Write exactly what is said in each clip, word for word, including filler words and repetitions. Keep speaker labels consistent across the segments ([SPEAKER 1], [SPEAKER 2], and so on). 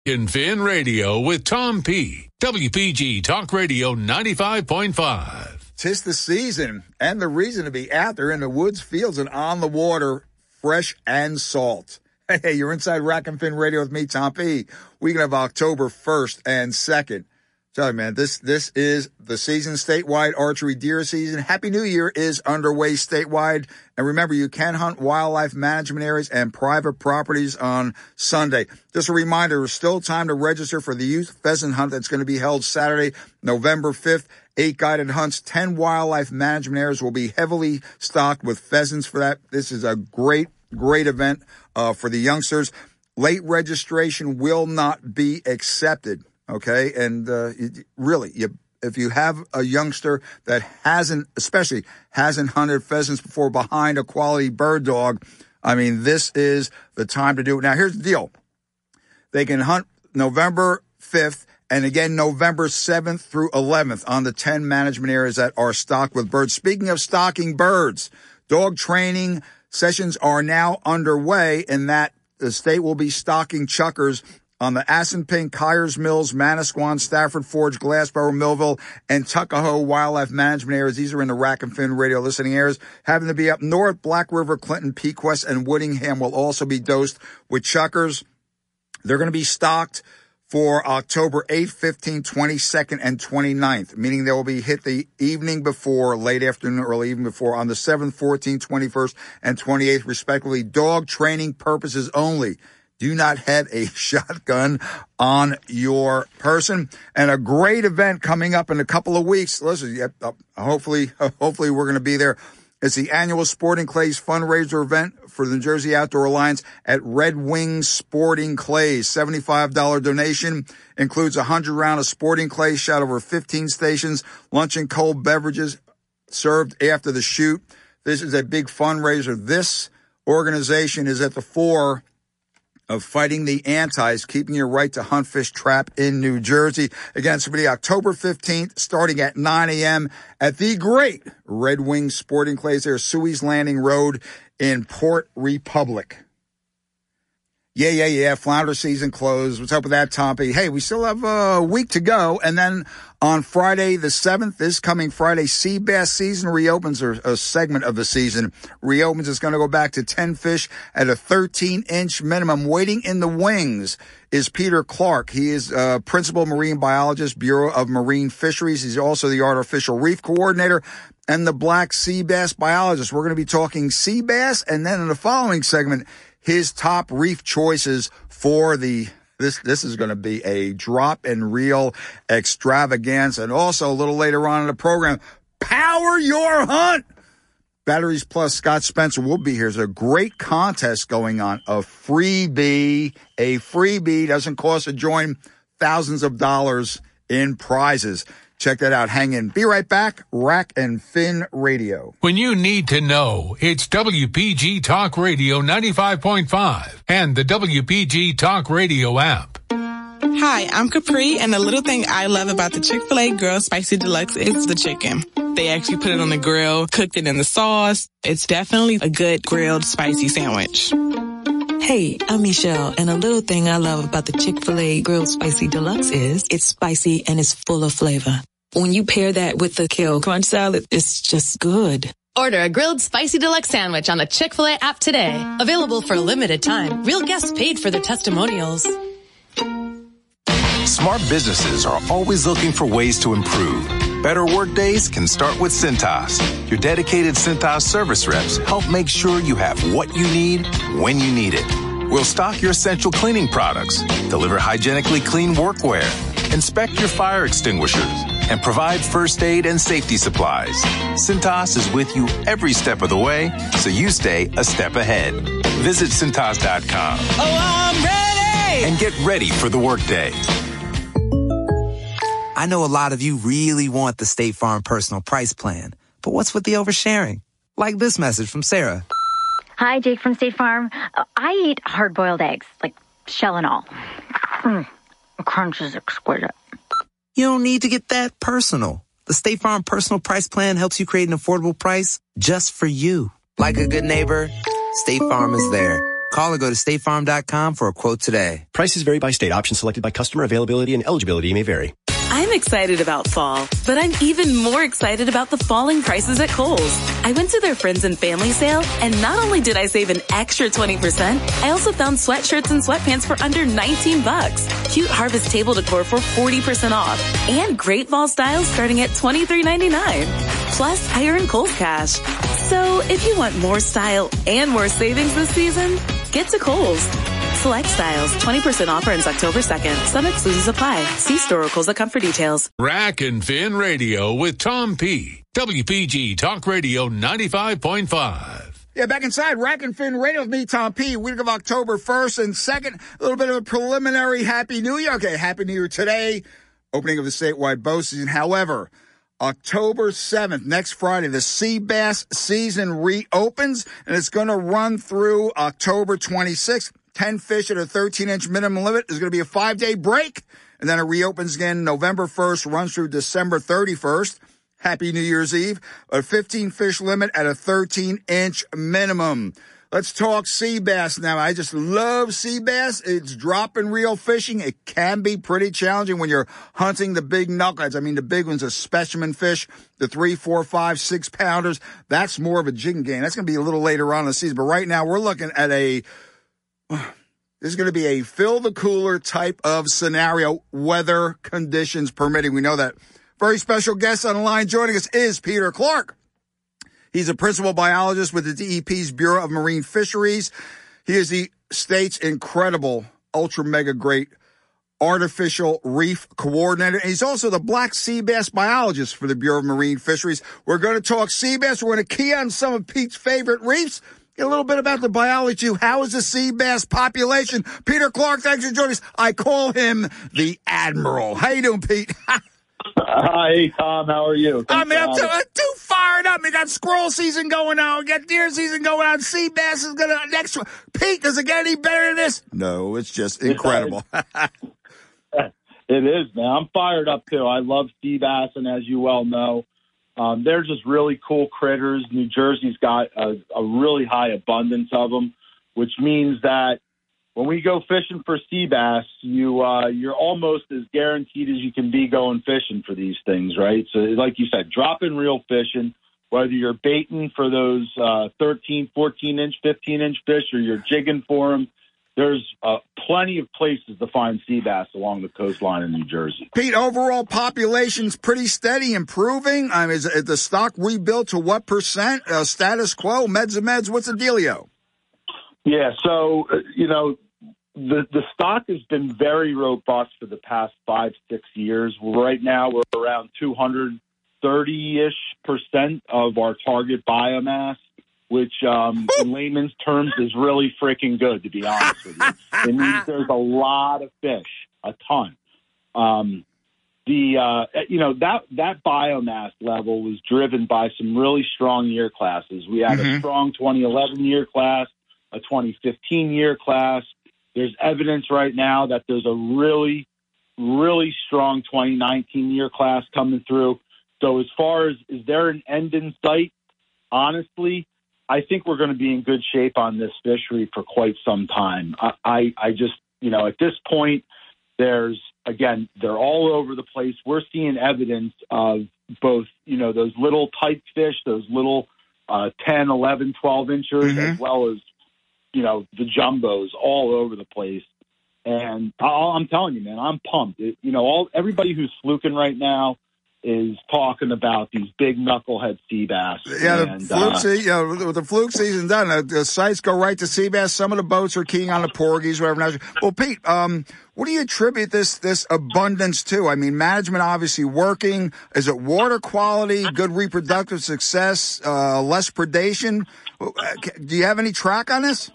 [SPEAKER 1] In Fin Radio with Tom P. W P G Talk Radio ninety-five point five.
[SPEAKER 2] Tis the season, and the reason to be out there in the woods, fields, and on the water, fresh and salt. Hey, you're inside Rack and Fin Radio with me, Tom P. Weekend of October first and second. Tell you, man, this this is the season, statewide archery deer season. Happy New Year is underway statewide. And remember, you can hunt wildlife management areas and private properties on Sunday. Just a reminder, there's still time to register for the youth pheasant hunt that's going to be held Saturday, November fifth. Eight guided hunts, ten wildlife management areas will be heavily stocked with pheasants for that. This is a great, great event uh, for the youngsters. Late registration will not be accepted. Okay, and uh, really, you, if you have a youngster that hasn't, especially hasn't hunted pheasants before behind a quality bird dog, I mean, this is the time to do it. Now, here's the deal. They can hunt November fifth and again November seventh through eleventh on the ten management areas that are stocked with birds. Speaking of stocking birds, dog training sessions are now underway, in that the state will be stocking chuckers on the Assunpink, Kyers Mills, Manasquan, Stafford Forge, Glassboro, Millville, and Tuckahoe wildlife management areas. These are in the Rack and Fin radio listening areas. Having to be up north, Black River, Clinton, Pequest, and Woodingham will also be dosed with chuckers. They're going to be stocked for October eighth, fifteenth, twenty-second, and twenty-ninth, meaning they will be hit the evening before, late afternoon, early evening before, on the seventh, fourteenth, twenty-first, and twenty-eighth, respectively. Dog training purposes only. Do not have a shotgun on your person. And a great event coming up in a couple of weeks. Listen, hopefully, hopefully we're going to be there. It's the annual Sporting Clays fundraiser event for the New Jersey Outdoor Alliance at Red Wings Sporting Clays. seventy-five dollars donation includes a one hundred round of Sporting Clays shot over fifteen stations, lunch and cold beverages served after the shoot. This is a big fundraiser. This organization is at the fore of fighting the antis, keeping your right to hunt, fish, trap in New Jersey. Again, it's going to be October fifteenth, starting at nine a.m. at the great Red Wing Sporting Clays there, Suey's Landing Road in Port Republic. Yeah, yeah, yeah. Flounder season closed. What's up with that, Tommy? Hey, we still have a week to go. And then on Friday the seventh, this coming Friday, sea bass season reopens, or a segment of the season reopens. It's going to go back to ten fish at a thirteen inch minimum. Waiting in the wings is Peter Clark. He is uh principal marine biologist, Bureau of Marine Fisheries. He's also the artificial reef coordinator and the black sea bass biologist. We're going to be talking sea bass, and then in the following segment, his top reef choices for the, this, this is going to be a drop and reel extravaganza. And also a little later on in the program, Power Your Hunt. Batteries Plus Scott Spencer will be here. There's a great contest going on. A freebie, a freebie doesn't cost a join, thousands of dollars in prizes. Check that out. Hang in. Be right back. Rack and Fin Radio.
[SPEAKER 1] When you need to know, it's W P G Talk Radio ninety-five point five and the W P G Talk Radio app.
[SPEAKER 3] Hi, I'm Capri, and the little thing I love about the Chick-fil-A Grilled Spicy Deluxe is the chicken. They actually put it on the grill, cooked it in the sauce. It's definitely a good grilled spicy sandwich.
[SPEAKER 4] Hey, I'm Michelle, and a little thing I love about the Chick-fil-A Grilled Spicy Deluxe is it's spicy and it's full of flavor. When you pair that with the kale crunch salad, it's just good.
[SPEAKER 5] Order a grilled spicy deluxe sandwich on the Chick-fil-A app today. Available for a limited time. Real guests paid for the testimonials.
[SPEAKER 6] Smart businesses are always looking for ways to improve. Better work days can start with Cintas. Your dedicated Cintas service reps help make sure you have what you need when you need it. We'll stock your essential cleaning products, deliver hygienically clean workwear, inspect your fire extinguishers, and provide first aid and safety supplies. Cintas is with you every step of the way, so you stay a step ahead. Visit Cintas dot com.
[SPEAKER 7] Oh, I'm ready!
[SPEAKER 6] And get ready for the workday.
[SPEAKER 8] I know a lot of you really want the State Farm Personal Price Plan, but what's with the oversharing? Like this message from Sarah.
[SPEAKER 9] Hi, Jake from State Farm. Uh, I eat hard-boiled eggs, like shell and all. Mm, the crunch is exquisite.
[SPEAKER 8] You don't need to get that personal. The State Farm Personal Price Plan helps you create an affordable price just for you. Like a good neighbor, State Farm is there. Call or go to state farm dot com for a quote today.
[SPEAKER 10] Prices vary by state. Options selected by customer. Availability and eligibility may vary.
[SPEAKER 11] I'm excited about fall, but I'm even more excited about the falling prices at Kohl's. I went to their friends and family sale, and not only did I save an extra twenty percent, I also found sweatshirts and sweatpants for under nineteen bucks. Cute harvest table decor for forty percent off, and great fall styles starting at twenty-three ninety-nine. Plus, I earn Kohl's Cash. So if you want more style and more savings this season, get to Kohl's. Select styles, twenty percent offer ends October second. Some exclusions apply. See store or Kohl's dot com for details.
[SPEAKER 1] Rack and Fin Radio with Tom P. W P G Talk Radio ninety-five point five.
[SPEAKER 2] Yeah, back inside Rack and Fin Radio with me, Tom P. Week of October first and second. A little bit of a preliminary Happy New Year. Okay, Happy New Year today. Opening of the statewide bow season. However, October seventh, next Friday, the sea bass season reopens, and it's going to run through October twenty-sixth. ten fish at a thirteen-inch minimum limit. There's going to be a five-day break, and then it reopens again November first, runs through December thirty-first. Happy New Year's Eve. A fifteen-fish limit at a thirteen-inch minimum. Let's talk sea bass now. I just love sea bass. It's drop and reel fishing. It can be pretty challenging when you're hunting the big knuckleheads. I mean, the big ones are specimen fish, the three, four, five, six pounders. That's more of a jigging game. That's going to be a little later on in the season. But right now, we're looking at a This is going to be a fill the cooler type of scenario, weather conditions permitting. We know that. Very special guest on the line joining us is Peter Clark. He's a principal biologist with the D E P's Bureau of Marine Fisheries. He is the state's incredible, ultra mega great artificial reef coordinator. And he's also the black sea bass biologist for the Bureau of Marine Fisheries. We're going to talk sea bass. We're going to key on some of Pete's favorite reefs. Get a little bit about the biology. How is the sea bass population? Peter Clark, thanks for joining us. I call him the Admiral. How you doing, Pete?
[SPEAKER 12] Hi, Tom. How are you?
[SPEAKER 2] I mean, I'm too, I'm too fired up. We got squirrel season going on. We got deer season going on. Sea bass is going to next one. Pete, does it get any better than this? No, it's just incredible.
[SPEAKER 12] It is, man. I'm fired up, too. I love sea bass, and as you well know, Um, they're just really cool critters. New Jersey's got a, a really high abundance of them, which means that when we go fishing for sea bass, you, uh, you're almost as guaranteed as you can be going fishing for these things, right? So like you said, drop and reel fishing, whether you're baiting for those uh, thirteen, fourteen-inch, fifteen-inch fish or you're jigging for them, there's uh, plenty of places to find sea bass along the coastline in New Jersey.
[SPEAKER 2] Pete, overall population's pretty steady, improving. I mean, is, is the stock rebuilt to what percent? Uh, status quo, meds and meds, what's the dealio?
[SPEAKER 12] Yeah, so, uh, you know, the, the stock has been very robust for the past five, six years. Right now, we're around two hundred thirty-ish percent of our target biomass, which um, in layman's terms is really freaking good, to be honest with you. It means there's a lot of fish, a ton. Um, the uh, you know that that biomass level was driven by some really strong year classes. We had mm-hmm. a strong twenty eleven year class, a twenty fifteen year class. There's evidence right now that there's a really, really strong twenty nineteen year class coming through. So as far as is there an end in sight? Honestly, I think we're going to be in good shape on this fishery for quite some time. I, I, I just, you know, at this point, there's, again, they're all over the place. We're seeing evidence of both, you know, those little type fish, those little uh, ten, eleven, twelve inchers, mm-hmm. as well as, you know, the jumbos all over the place. And I'll, I'm telling you, man, I'm pumped. It, you know, all everybody who's fluking right now is talking about these big knucklehead sea bass.
[SPEAKER 2] Yeah,
[SPEAKER 12] and,
[SPEAKER 2] the fluke
[SPEAKER 12] uh,
[SPEAKER 2] season, you know, with the fluke season done, the, the sites go right to sea bass. Some of the boats are keying on the porgies, whatever. Well, Pete, um, what do you attribute this this abundance to? I mean, management obviously working. Is it water quality, good reproductive success, uh, less predation? Do you have any track on this?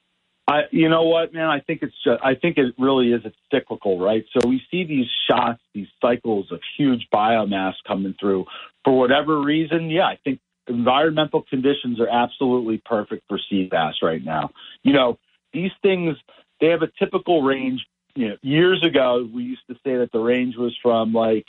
[SPEAKER 12] I, you know what, man? I think it's just, I think it really is. It's cyclical, right? So we see these shots, these cycles of huge biomass coming through for whatever reason. Yeah, I think environmental conditions are absolutely perfect for sea bass right now. You know, these things, they have a typical range. You know, years ago, we used to say that the range was from like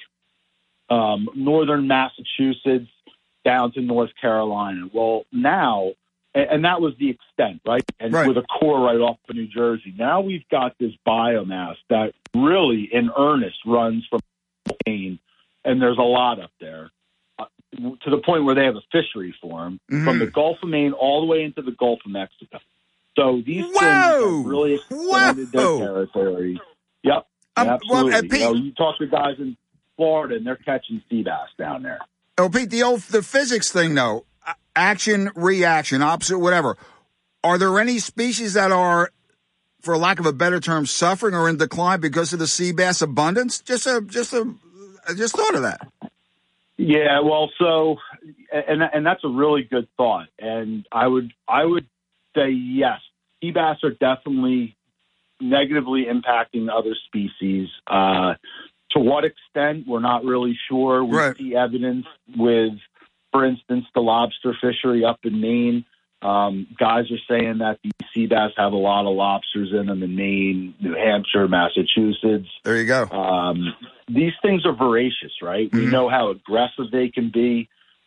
[SPEAKER 12] um, northern Massachusetts down to North Carolina. Well, now and, and that was the extent, right? And
[SPEAKER 2] right.
[SPEAKER 12] with a core right off of New Jersey. Now we've got this biomass that really, in earnest, runs from Maine, and there's a lot up there, uh, to the point where they have a fishery for them, mm-hmm. from the Gulf of Maine all the way into the Gulf of Mexico. So these things have really expanded
[SPEAKER 2] Whoa.
[SPEAKER 12] their territory. Yep,
[SPEAKER 2] um,
[SPEAKER 12] absolutely.
[SPEAKER 2] Well, Pete,
[SPEAKER 12] you know, you talk to guys in Florida, and they're catching sea bass down there.
[SPEAKER 2] Oh, Pete, the old the physics thing, though, action, reaction, opposite, whatever. Are there any species that are, for lack of a better term, suffering or in decline because of the sea bass abundance? Just a, just a, I just thought of that.
[SPEAKER 12] Yeah, well, so, and and that's a really good thought, and I would I would say yes, sea bass are definitely negatively impacting other species. Uh, to what extent, we're not really sure. We
[SPEAKER 2] right.
[SPEAKER 12] see evidence with, for instance, the lobster fishery up in Maine. Um, guys are saying that the sea bass have a lot of lobsters in them in Maine, New Hampshire, Massachusetts.
[SPEAKER 2] There you go.
[SPEAKER 12] Um, these things are voracious, right? Mm-hmm. We know how aggressive they can be.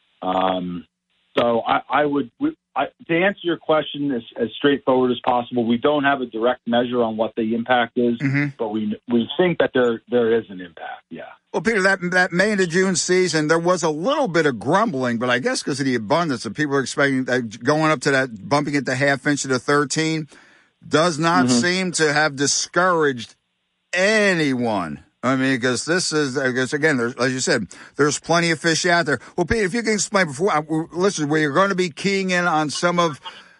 [SPEAKER 12] Um, so I, I would, I, to answer your question as, as straightforward as possible, we don't have a direct measure on what the impact is,
[SPEAKER 2] mm-hmm.
[SPEAKER 12] but we we think that there there is an impact. Yeah.
[SPEAKER 2] Well, Peter, that that May into June season, there was a little bit of grumbling, but I guess because of the abundance of people are expecting that going up to that, bumping it to half inch to thirteen, does not mm-hmm. seem to have discouraged anyone. I mean, because this is, I guess, again, there's, as you said, there's plenty of fish out there. Well, Peter, if you can explain before, uh, listen, we're going to be keying in on some of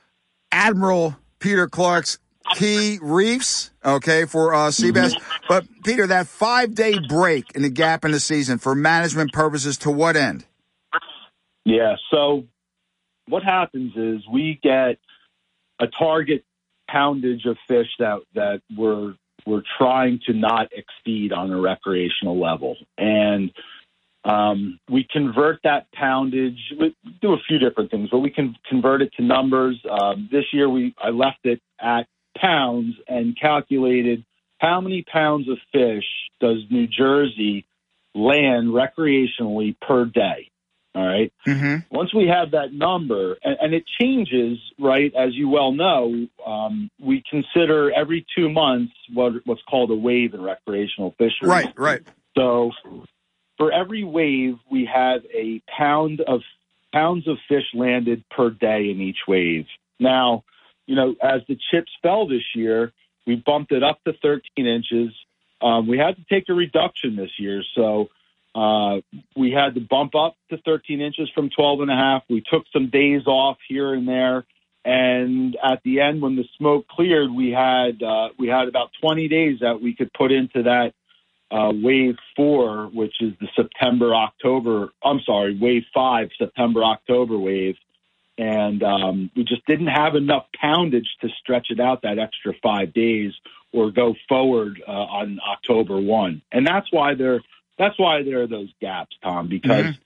[SPEAKER 2] Admiral Peter Clark's key reefs, okay, for uh, sea bass. Mm-hmm. But, Peter, that five-day break in the gap in the season for management purposes, to what end?
[SPEAKER 12] Yeah, so what happens is we get a target poundage of fish that, that we're we're trying to not exceed on a recreational level. And um, we convert that poundage, we do a few different things, but we can convert it to numbers. Um, this year, we I left it at pounds and calculated how many pounds of fish does New Jersey land recreationally per day. All right.
[SPEAKER 2] Mm-hmm.
[SPEAKER 12] Once we have that number, and, and it changes, right, as you well know, um, we consider every two months what what's called a wave in recreational fisheries.
[SPEAKER 2] Right, right.
[SPEAKER 12] So for every wave, we have a pound of pounds of fish landed per day in each wave. Now, you know, as the chips fell this year, we bumped it up to thirteen inches. Um, we had to take a reduction this year, so Uh, we had to bump up to thirteen inches from twelve and a half. We took some days off here and there. And at the end, when the smoke cleared, we had, uh, we had about twenty days that we could put into that, uh, wave four, which is the September, October, I'm sorry, wave five, September, October wave. And, um, we just didn't have enough poundage to stretch it out that extra five days or go forward, uh, on October first. And that's why they're, That's why there are those gaps, Tom, because, mm-hmm.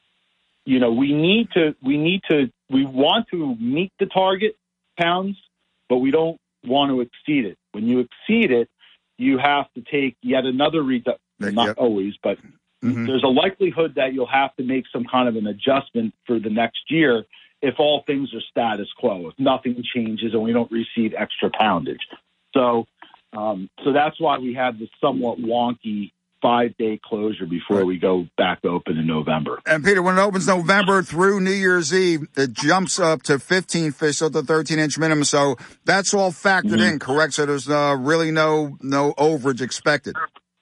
[SPEAKER 12] you know, we need to, we need to, we want to meet the target pounds, but we don't want to exceed it. When you exceed it, you have to take yet another reduction, not yep. always, but mm-hmm. there's a likelihood that you'll have to make some kind of an adjustment for the next year if all things are status quo, if nothing changes and we don't receive extra poundage. So, um, so that's why we have this somewhat wonky five-day closure before right. we go back open in November.
[SPEAKER 2] And, Peter, when it opens November through New Year's Eve, it jumps up to fifteen fish, so the thirteen-inch minimum. So that's all factored mm-hmm. in, correct? So there's uh, really no no overage expected.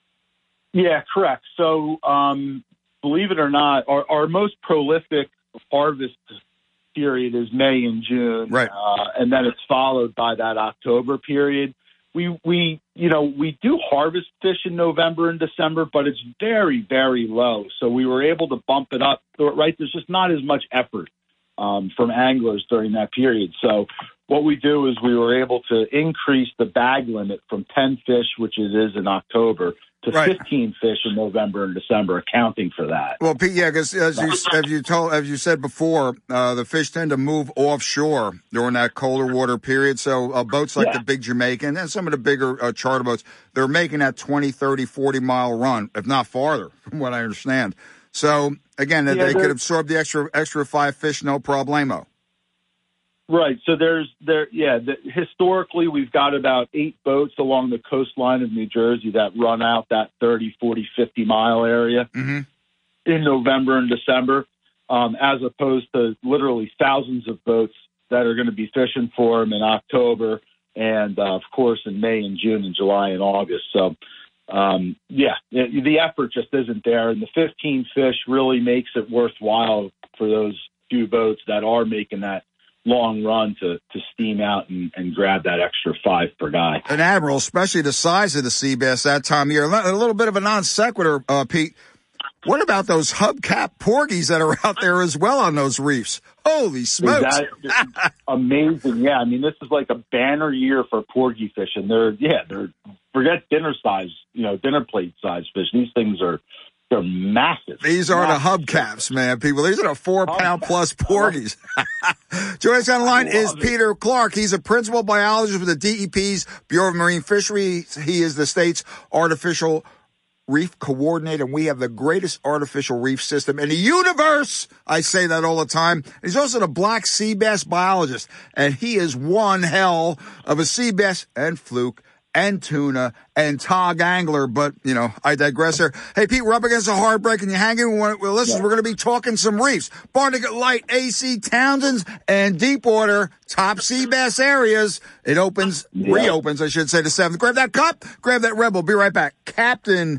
[SPEAKER 12] Yeah, correct. So um, believe it or not, our, our most prolific harvest period is May and June.
[SPEAKER 2] Right.
[SPEAKER 12] Uh, and then it's followed by that October period. We, we, you know, we do harvest fish in November and December, but it's very, very low. So we were able to bump it up, right? There's just not as much effort um, from anglers during that period. So what we do is we were able to increase the bag limit from ten fish, which it is in October, to right. fifteen fish in November and December, accounting for that.
[SPEAKER 2] Well, Pete, yeah, because as you as you told as you said before, uh, the fish tend to move offshore during that colder water period. So uh, boats like
[SPEAKER 12] yeah.
[SPEAKER 2] the Big Jamaican and some of the bigger uh, charter boats, they're making that twenty, thirty, forty mile run, if not farther, from what I understand. So again, yeah, they could absorb the extra extra five fish, no problemo.
[SPEAKER 12] Right. So there's there. Yeah. The, historically, we've got about eight boats along the coastline of New Jersey that run out that thirty, forty, fifty mile area
[SPEAKER 2] mm-hmm.
[SPEAKER 12] in November and December, um, as opposed to literally thousands of boats that are going to be fishing for them in October and, uh, of course, in May and June and July and August. So, um, yeah, it, the effort just isn't there. And the fifteen fish really makes it worthwhile for those few boats that are making that long run to, to steam out and, and grab that extra five per guy.
[SPEAKER 2] And Admiral, especially the size of the sea bass that time of year. A little bit of a non sequitur, uh, Pete. What about those hubcap porgies that are out there as well on those reefs? Holy smokes.
[SPEAKER 12] That, amazing. Yeah. I mean, this is like a banner year for porgy fishing. They're, yeah, they're, forget dinner size, you know, dinner plate size fish. These things are, they're massive.
[SPEAKER 2] These are
[SPEAKER 12] massive
[SPEAKER 2] the hubcaps, man, people. These are the four pound plus porgies. Joining us on the line is Peter it. Clark. He's a principal biologist with the D E P's Bureau of Marine Fisheries. He is the state's artificial reef coordinator, and we have the greatest artificial reef system in the universe. I say that all the time. He's also the black sea bass biologist, and he is one hell of a sea bass and fluke and tuna and tog angler. But, you know, I digress here. Hey, Pete, we're up against a hard break, and you're hanging with listeners. Yeah. We're going to be talking some reefs. Barnegat Light, A C Townsend's, and Deepwater, top sea bass areas. It opens, yeah. reopens, I should say, the seventh. Grab that cup, grab that Rebel. Be right back. Captain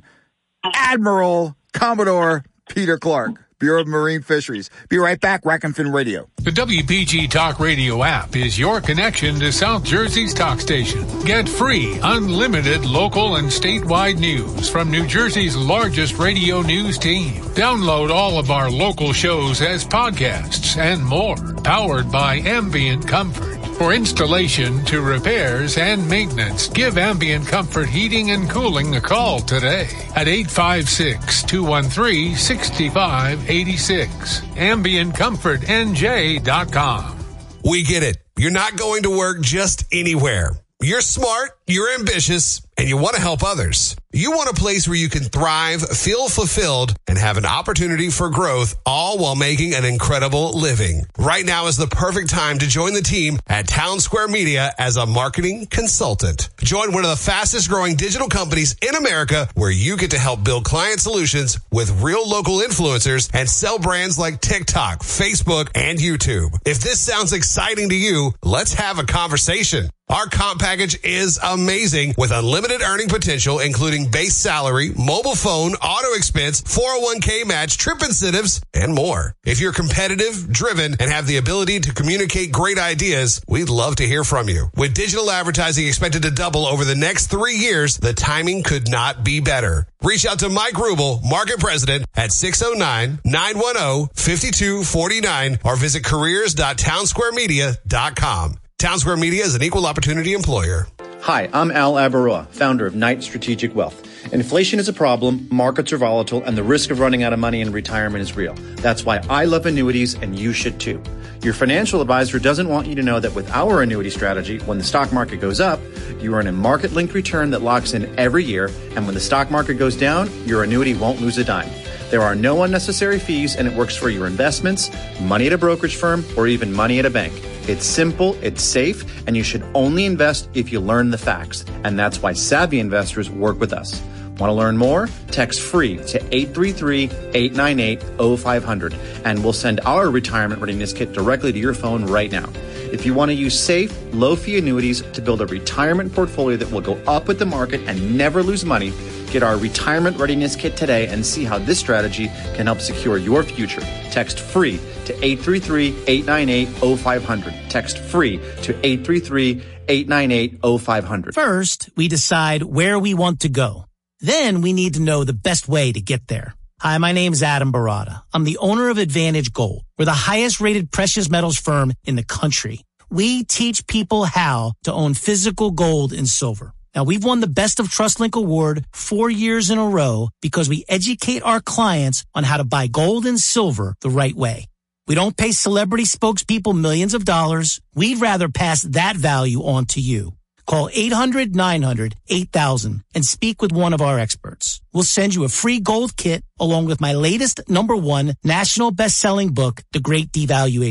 [SPEAKER 2] Admiral Commodore Peter Clark, Bureau of Marine Fisheries. Be right back. Rack and Fin Radio.
[SPEAKER 1] The W P G Talk Radio app is your connection to South Jersey's talk station. Get free, unlimited local and statewide news from New Jersey's largest radio news team. Download all of our local shows as podcasts and more. Powered by Ambient Comfort. For installation to repairs and maintenance, give Ambient Comfort Heating and Cooling a call today at eight five six, two one three, six five eight six. ambient comfort n j dot com.
[SPEAKER 13] We get it. You're not going to work just anywhere. You're smart, you're ambitious, and you want to help others. You want a place where you can thrive, feel fulfilled, and have an opportunity for growth, all while making an incredible living. Right now is the perfect time to join the team at Town Square Media as a marketing consultant. Join one of the fastest growing digital companies in America where you get to help build client solutions with real local influencers and sell brands like TikTok, Facebook, and YouTube. If this sounds exciting to you, let's have a conversation. Our comp package is amazing with unlimited earning potential, including base salary, mobile phone, auto expense, four oh one k match, trip incentives, and more. If you're competitive, driven, and have the ability to communicate great ideas, we'd love to hear from you. With digital advertising expected to double over the next three years, the timing could not be better. Reach out to Mike Rubel, Market President, at six oh nine, nine one oh, five two four nine or visit careers dot town square media dot com. Town Square Media is an equal opportunity employer.
[SPEAKER 14] Hi, I'm Al Abaroa, founder of Knight Strategic Wealth. Inflation is a problem, markets are volatile, and the risk of running out of money in retirement is real. That's why I love annuities, and you should too. Your financial advisor doesn't want you to know that with our annuity strategy, when the stock market goes up, you earn a market-linked return that locks in every year, and when the stock market goes down, your annuity won't lose a dime. There are no unnecessary fees, and it works for your investments, money at a brokerage firm, or even money at a bank. It's simple, it's safe, and you should only invest if you learn the facts. And that's why savvy investors work with us. Want to learn more? Text FREE to eight three three, eight nine eight, oh five hundred, and we'll send our retirement readiness kit directly to your phone right now. If you want to use safe, low-fee annuities to build a retirement portfolio that will go up with the market and never lose money, get our retirement readiness kit today and see how this strategy can help secure your future. Text FREE to eight three three, eight nine eight, oh five hundred. Text FREE to eight three three, eight nine eight, oh five hundred.
[SPEAKER 15] First, we decide where we want to go. Then we need to know the best way to get there. Hi, my name's Adam Barada. I'm the owner of Advantage Gold. We're the highest rated precious metals firm in the country. We teach people how to own physical gold and silver. Now, we've won the Best of TrustLink Award four years in a row because we educate our clients on how to buy gold and silver the right way. We don't pay celebrity spokespeople millions of dollars. We'd rather pass that value on to you. Call eight hundred, nine hundred, eight thousand and speak with one of our experts. We'll send you a free gold kit along with my latest number one national best-selling book, The Great Devaluation.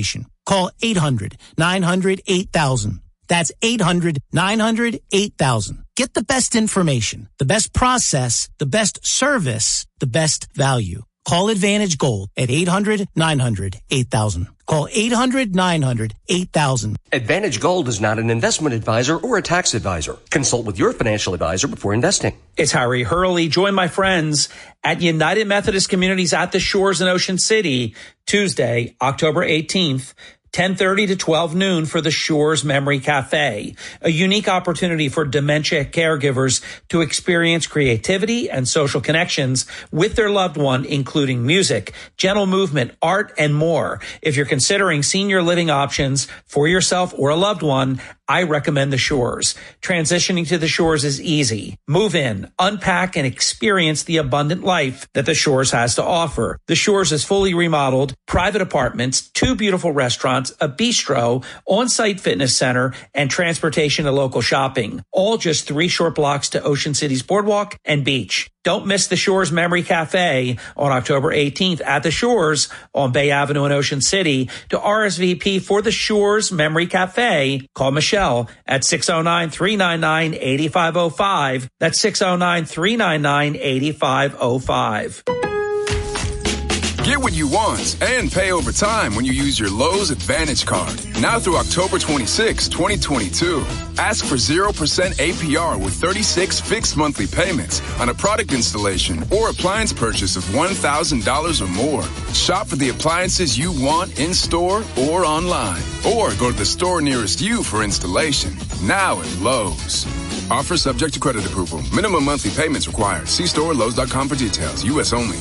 [SPEAKER 15] Call eight hundred nine hundred eight thousand. That's eight hundred nine hundred eight thousand. Get the best information, the best process, the best service, the best value. Call Advantage Gold at eight hundred nine hundred eight thousand. Call eight hundred nine hundred eight thousand.
[SPEAKER 16] Advantage Gold is not an investment advisor or a tax advisor. Consult with your financial advisor before investing.
[SPEAKER 17] It's Harry Hurley. Join my friends at United Methodist Communities at the Shores in Ocean City, Tuesday, October eighteenth. ten thirty to twelve noon for the Shores Memory Cafe, a unique opportunity for dementia caregivers to experience creativity and social connections with their loved one, including music, gentle movement, art, and more. If you're considering senior living options for yourself or a loved one, I recommend the Shores. Transitioning to the Shores is easy. Move in, unpack, and experience the abundant life that the Shores has to offer. The Shores is fully remodeled, private apartments, two beautiful restaurants, a bistro, on-site fitness center, and transportation to local shopping. All just three short blocks to Ocean City's boardwalk and beach. Don't miss the Shores Memory Cafe on October eighteenth at the Shores on Bay Avenue in Ocean City. To R S V P for the Shores Memory Cafe, call Michelle at six oh nine, three nine nine, eight five oh five. That's six oh nine, three nine nine, eight five oh five.
[SPEAKER 18] Get what you want and pay over time when you use your Lowe's Advantage card. Now through October twenty-sixth, twenty twenty-two. Ask for zero percent A P R with thirty-six fixed monthly payments on a product installation or appliance purchase of one thousand dollars or more. Shop for the appliances you want in-store or online. Or go to the store nearest you for installation. Now at Lowe's. Offer subject to credit approval. Minimum monthly payments required. See store or Lowe's dot com for details. U S only.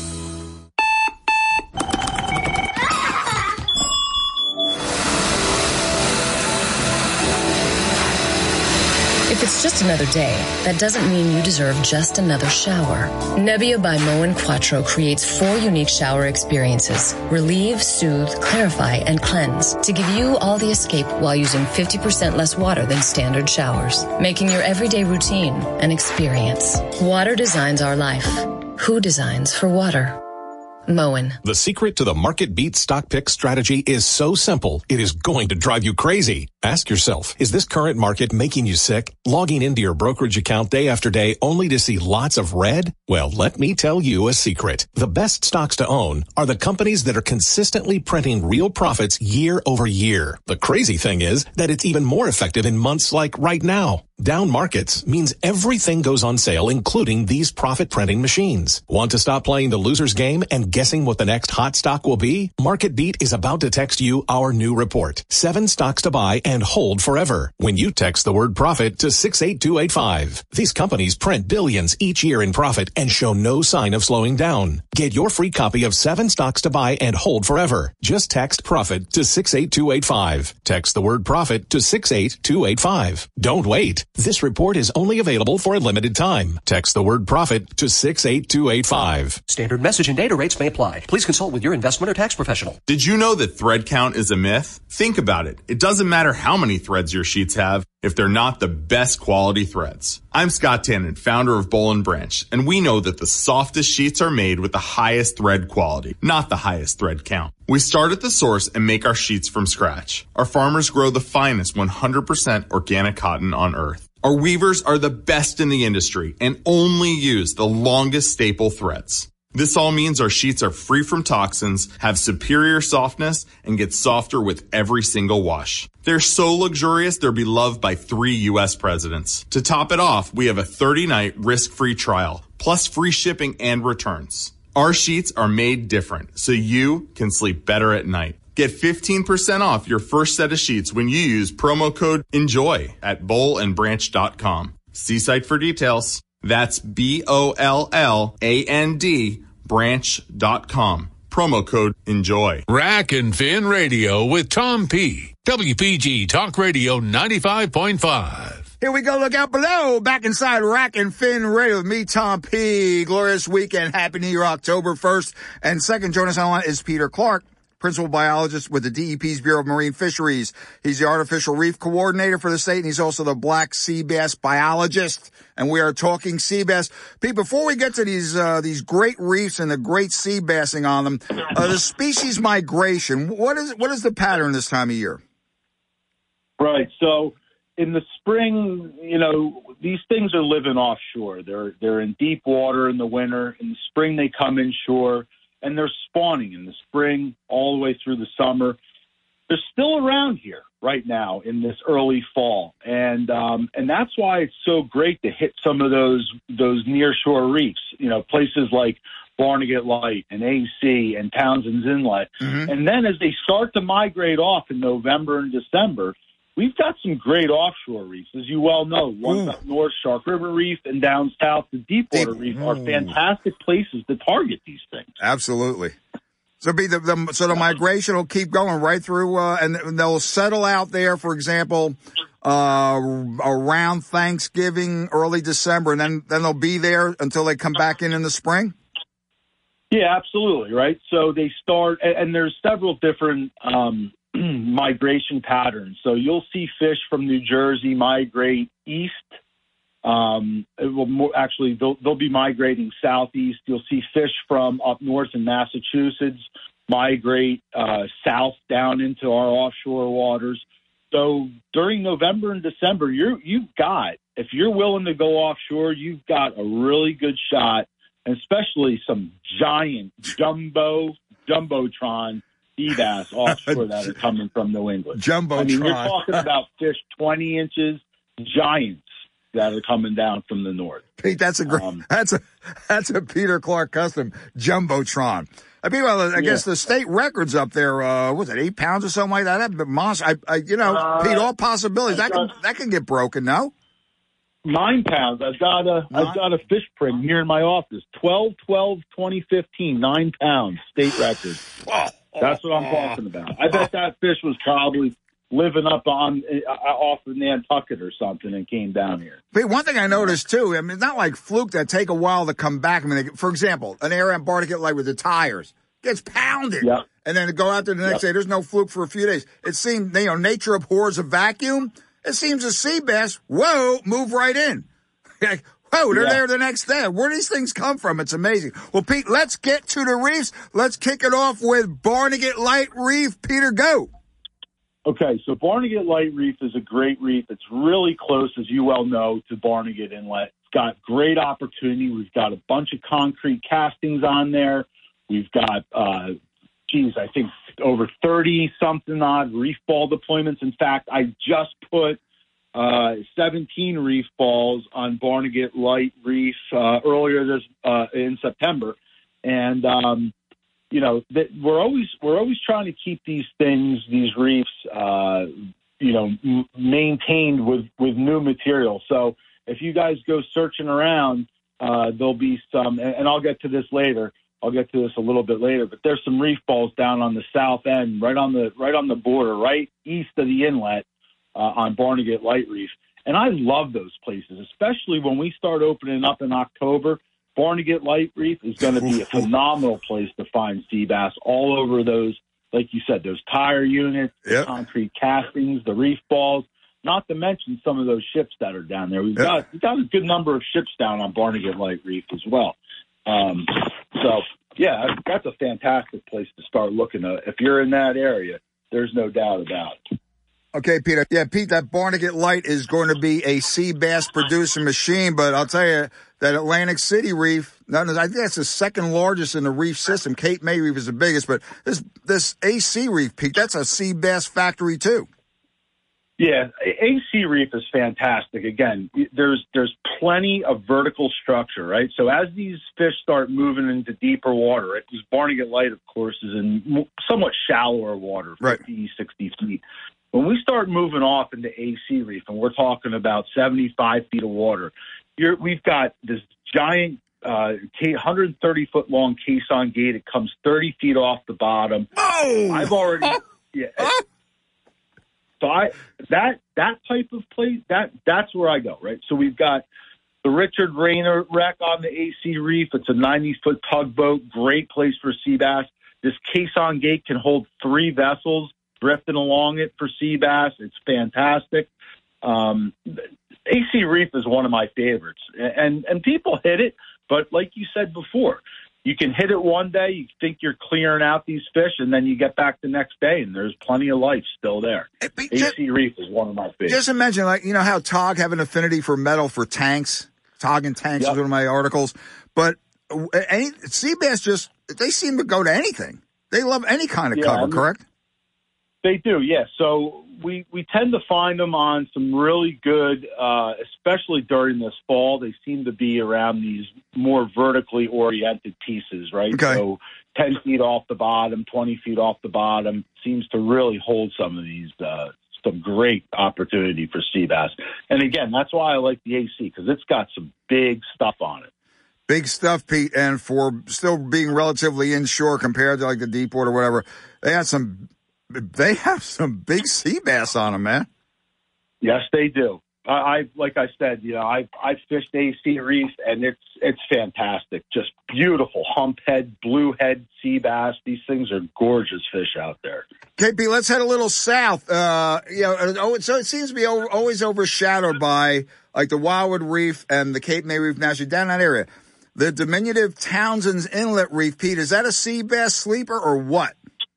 [SPEAKER 19] If it's just another day, that doesn't mean you deserve just another shower. Nebbia by Moen Quattro creates four unique shower experiences. Relieve, soothe, clarify, and cleanse to give you all the escape while using fifty percent less water than standard showers, making your everyday routine an experience. Water designs our life. Who designs for water? Moen.
[SPEAKER 20] The secret to the market beat stock pick strategy is so simple, it is going to drive you crazy. Ask yourself, is this current market making you sick? Logging into your brokerage account day after day only to see lots of red? Well, let me tell you a secret. The best stocks to own are the companies that are consistently printing real profits year over year. The crazy thing is that it's even more effective in months like right now. Down markets means everything goes on sale, including these profit-printing machines. Want to stop playing the loser's game and guessing what the next hot stock will be? Market Beat is about to text you our new report. Seven stocks to buy and hold forever when you text the word profit to six eight two eight five. These companies print billions each year in profit and show no sign of slowing down. Get your free copy of Seven Stocks to Buy and Hold Forever. Just text profit to six eight two eight five. Text the word profit to six eight two eight five. Don't wait. This report is only available for a limited time. Text the word profit to six eight two eight five.
[SPEAKER 16] Standard message and data rates may apply. Please consult with your investment or tax professional.
[SPEAKER 21] Did you know that thread count is a myth? Think about it. It doesn't matter how many threads your sheets have if they're not the best quality threads. I'm Scott Tannen, founder of Boll and Branch, and we know that the softest sheets are made with the highest thread quality, not the highest thread count. We start at the source and make our sheets from scratch. Our farmers grow the finest one hundred percent organic cotton on earth. Our weavers are the best in the industry and only use the longest staple threads. This all means our sheets are free from toxins, have superior softness, and get softer with every single wash. They're so luxurious, they're beloved by three U S presidents. To top it off, we have a thirty-night risk-free trial, plus free shipping and returns. Our sheets are made different, so you can sleep better at night. Get fifteen percent off your first set of sheets when you use promo code ENJOY at boll and branch dot com. See site for details. That's B O L L A N D branch dot com. Promo code ENJOY.
[SPEAKER 1] Rack and Fin Radio with Tom P. W P G Talk Radio ninety-five point five.
[SPEAKER 2] Here we go. Look out below. Back inside Rack and Fin Radio with me, Tom P. Glorious weekend. Happy New Year, October first and second. Join us online is Peter Clark. principal biologist with the D E P's Bureau of Marine Fisheries. He's the artificial reef coordinator for the state, and he's also the black sea bass biologist. And we are talking sea bass. Pete, before we get to these uh, these great reefs and the great sea bassing on them, uh, the species migration, what is what is the pattern this time of year?
[SPEAKER 12] Right. So in the spring, you know, these things are living offshore. They're they're in deep water in the winter. In the spring, they come inshore, and they're spawning in the spring all the way through the summer. They're still around here right now in this early fall, and um, and that's why it's so great to hit some of those those nearshore reefs. You know, places like Barnegat Light and A C and Townsend's Inlet, mm-hmm. and then as they start to migrate off in November and December. We've got some great offshore reefs, as you well know. One up north, Shark River Reef, and down south, the Deepwater Deep. Reef are fantastic places to target these things.
[SPEAKER 2] Absolutely. So, be the, the so the migration will keep going right through, uh, and they'll settle out there. For example, uh, around Thanksgiving, early December, and then then they'll be there until they come back in in the spring.
[SPEAKER 12] Yeah, absolutely. Right. So they start, and, and there's several different. Um, migration patterns. So you'll see fish from New Jersey migrate east. Um, it will more, actually, they'll, they'll be migrating southeast. You'll see fish from up north in Massachusetts migrate uh, south down into our offshore waters. So during November and December, you're, you've got, if you're willing to go offshore, you've got a really good shot, and especially some giant jumbo, jumbotron sea bass offshore that are coming from New England.
[SPEAKER 2] Jumbotron.
[SPEAKER 12] I mean, you're talking about fish twenty inches, giants that are coming down from the north.
[SPEAKER 2] Pete, that's a great, um, that's a that's a Peter Clark custom Jumbotron. I mean, well, I yeah. guess the state record's up there. Uh, was it eight pounds or something like that? That monster. I, I, you know, uh, Pete, all possibilities. That can that can get broken. No.
[SPEAKER 12] Nine pounds. I've got a Nine? I've got a fish print here in my office. twelve twelve twenty fifteen Nine pounds state record. Oh. That's what I'm talking about. I bet that fish was probably living up on uh, off of Nantucket or something and came down here.
[SPEAKER 2] But one thing I noticed, too, I mean, it's not like fluke that take a while to come back. I mean, they, for example, an area on Barnegat Light with the tires gets pounded.
[SPEAKER 12] Yep.
[SPEAKER 2] And then to go out there the next yep. day, there's no fluke for a few days. It seems, you know, nature abhors a vacuum. It seems a sea bass, whoa, move right in. Like, oh, they're yeah. there the next day. Where do these things come from? It's amazing. Well, Pete, let's get to the reefs. Let's kick it off with Barnegat Light Reef. Peter, go.
[SPEAKER 12] Okay, so Barnegat Light Reef is a great reef. It's really close, as you well know, to Barnegat Inlet. It's got great opportunity. We've got a bunch of concrete castings on there. We've got, uh, geez, I think over thirty-something odd reef ball deployments. In fact, I just put Uh, seventeen reef balls on Barnegat Light Reef uh, earlier this uh, in September, and um, you know that we're always we're always trying to keep these things, these reefs, uh, you know, m- maintained with with new material. So if you guys go searching around, uh, there'll be some, and, and I'll get to this later. I'll get to this a little bit later, but there's some reef balls down on the south end, right on the right on the border, right east of the inlet. Uh, on Barnegat Light Reef. And I love those places, especially when we start opening up in October. Barnegat Light Reef is going to be a phenomenal place to find sea bass all over those, like you said, those tire units, yep. the concrete castings, the reef balls, not to mention some of those ships that are down there. We've, yep. got, we've got a good number of ships down on Barnegat Light Reef as well. Um, so, yeah, that's a fantastic place to start looking at. If you're in that area, there's no doubt about it.
[SPEAKER 2] Okay, Peter. Yeah, Pete, that Barnegat Light is going to be a sea bass producing machine, but I'll tell you, that Atlantic City Reef, I think that's the second largest in the reef system. Cape May Reef is the biggest, but this this A C Reef, Pete, that's a sea bass factory too.
[SPEAKER 12] Yeah, A C Reef is fantastic. Again, there's there's plenty of vertical structure, right? So as these fish start moving into deeper water, right? Because Barnegat Light, of course, is in somewhat shallower water, fifty, right. sixty feet. When we start moving off into A C Reef, and we're talking about seventy-five feet of water, you're, we've got this giant uh, one hundred thirty foot long caisson gate. It comes thirty feet off the bottom.
[SPEAKER 2] Oh!
[SPEAKER 12] I've already... yeah. So I, that that type of place, that that's where I go, right? So we've got the Richard Rayner wreck on the A C Reef. It's a ninety foot tugboat, great place for sea bass. This caisson gate can hold three vessels drifting along it for sea bass. It's fantastic. Um, A C Reef is one of my favorites, and and people hit it, but like you said before, you can hit it one day, you think you're clearing out these fish, and then you get back the next day, and there's plenty of life still there. A C Reef is one of my favorites.
[SPEAKER 2] Just imagine, like, you know how Tog have an affinity for metal for tanks? Tog and tanks yep. is one of my articles. But any, sea bass just, they seem to go to anything. They love any kind of
[SPEAKER 12] yeah,
[SPEAKER 2] cover,
[SPEAKER 12] I mean,
[SPEAKER 2] correct?
[SPEAKER 12] They do, yes. Yeah. So we, we tend to find them on some really good, uh, especially during this fall, they seem to be around these more vertically oriented pieces, right?
[SPEAKER 2] Okay.
[SPEAKER 12] So ten feet off the bottom, twenty feet off the bottom, seems to really hold some of these, uh, some great opportunity for sea bass. And again, that's why I like the A C, because it's got some big stuff on it.
[SPEAKER 2] Big stuff, Pete, and for still being relatively inshore compared to like the deep water or whatever, they got some... They have some big sea bass on them, man.
[SPEAKER 12] Yes, they do. I, I like I said, you know, I I fished A C Reef, and it's it's fantastic. Just beautiful humphead, bluehead sea bass. These things are gorgeous fish out there.
[SPEAKER 2] K P, let's head a little south. Uh, you know, oh, so it seems to be over, always overshadowed by like the Wildwood Reef and the Cape May Reef National. Down that area, the diminutive Townsend's Inlet Reef. Pete, is that a sea bass sleeper or what?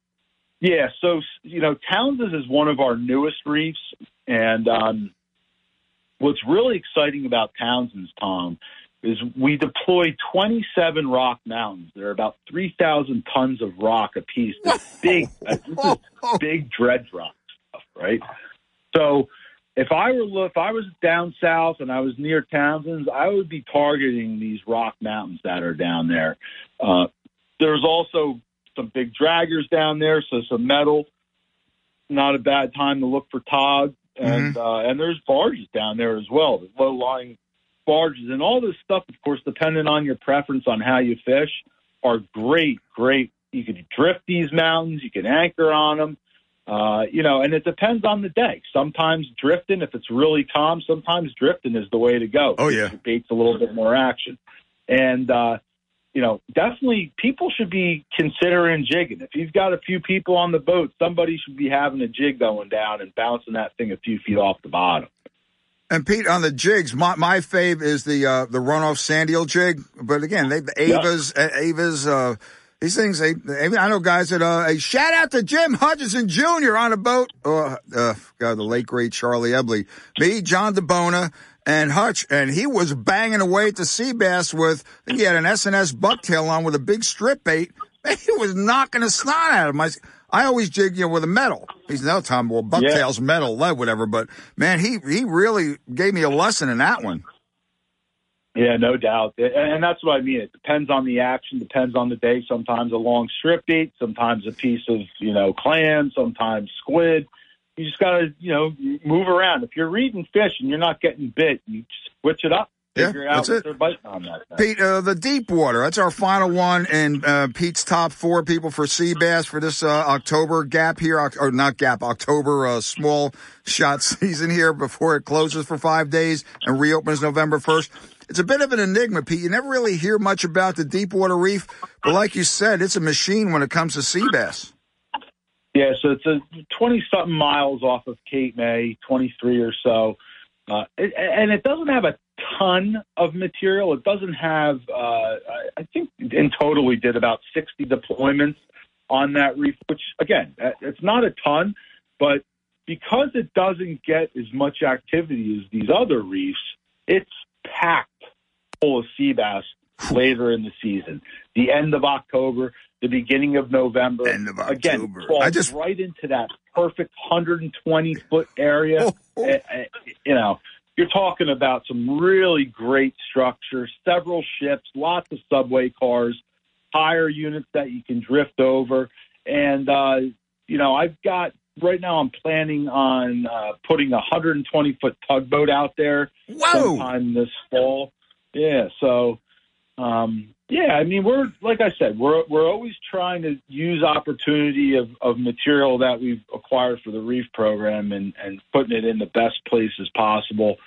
[SPEAKER 12] Yeah, so, you know, Townsend's is one of our newest reefs, and um, what's really exciting about Townsend's, Tom, is we deploy twenty-seven rock mountains. They're about three thousand tons of rock apiece. This big, this is big dredge rock stuff, right? So if I were if I was down south and I was near Townsend's, I would be targeting these rock mountains that are down there. Uh, there's also some big draggers down there, so some metal. Not a bad time to look for Tog. And mm-hmm. uh, and there's barges down there as well, the low-lying barges. And all this stuff, of course, depending on your preference on how you fish, are great, great. You can drift these mountains. You can anchor on them. Uh, you know, and it depends on the day. Sometimes drifting, if it's really calm, sometimes drifting is the way to go.
[SPEAKER 2] Oh, yeah.
[SPEAKER 12] It baits a little bit more action. And, uh, you know, definitely people should be considering jigging. If you've got a few people on the boat, somebody should be having a jig going down and bouncing that thing a few feet off the bottom.
[SPEAKER 2] And Pete, on the jigs, my, my fave is the uh, the runoff sand eel jig. But again, they the Avas, yep. Avas, uh, these things. They, they, I know guys that uh, hey, shout out to Jim Hutchinson Junior on a boat. Oh, uh, God, the late great Charlie Ebley, me, John DeBona, and Hutch, and he was banging away at the sea bass with, I think he had an S and S bucktail on with a big strip bait. He was knocking a snot out of him. I, I always jig, you know, with a metal. He's no Tom, well, bucktail's yeah. metal, lead, whatever. But man, he he really gave me a lesson in that one.
[SPEAKER 12] Yeah, no doubt, and that's what I mean. It depends on the action, depends on the day. Sometimes a long strip bait, sometimes a piece of you know clam, sometimes squid. You just got to, you know, move around. If you're reading fish and you're not getting bit, you switch it up. Figure
[SPEAKER 2] yeah,
[SPEAKER 12] out
[SPEAKER 2] that's
[SPEAKER 12] what
[SPEAKER 2] it.
[SPEAKER 12] they're biting on that.
[SPEAKER 2] Pete, uh, the deep water. That's our final one in uh, Pete's top four people for sea bass for this uh, October gap here. Or not gap, October uh, small shot season here before it closes for five days and reopens November first. It's a bit of an enigma, Pete. You never really hear much about the deep water reef. But like you said, it's a machine when it comes to sea bass.
[SPEAKER 12] Yeah, so it's a twenty-something miles off of Cape May, twenty-three or so. Uh, it, and it doesn't have a ton of material. It doesn't have, uh, I think in total we did about sixty deployments on that reef, which, again, it's not a ton, but because it doesn't get as much activity as these other reefs, it's packed full of sea bass later in the season. The end of October, the beginning of November.
[SPEAKER 2] End of October.
[SPEAKER 12] Again, falls
[SPEAKER 2] I just
[SPEAKER 12] right into that perfect one hundred twenty foot area.
[SPEAKER 2] Oh, oh.
[SPEAKER 12] Uh, you know, you're talking about some really great structures, several ships, lots of subway cars, higher units that you can drift over. And, uh, you know, I've got right now I'm planning on uh, putting a one hundred twenty foot tugboat out there
[SPEAKER 2] Whoa.
[SPEAKER 12] sometime this fall. Yeah, so um, yeah, I mean, we're like I said, we're we're always trying to use opportunity of, of material that we've acquired for the reef program and, and putting it in the best places possible.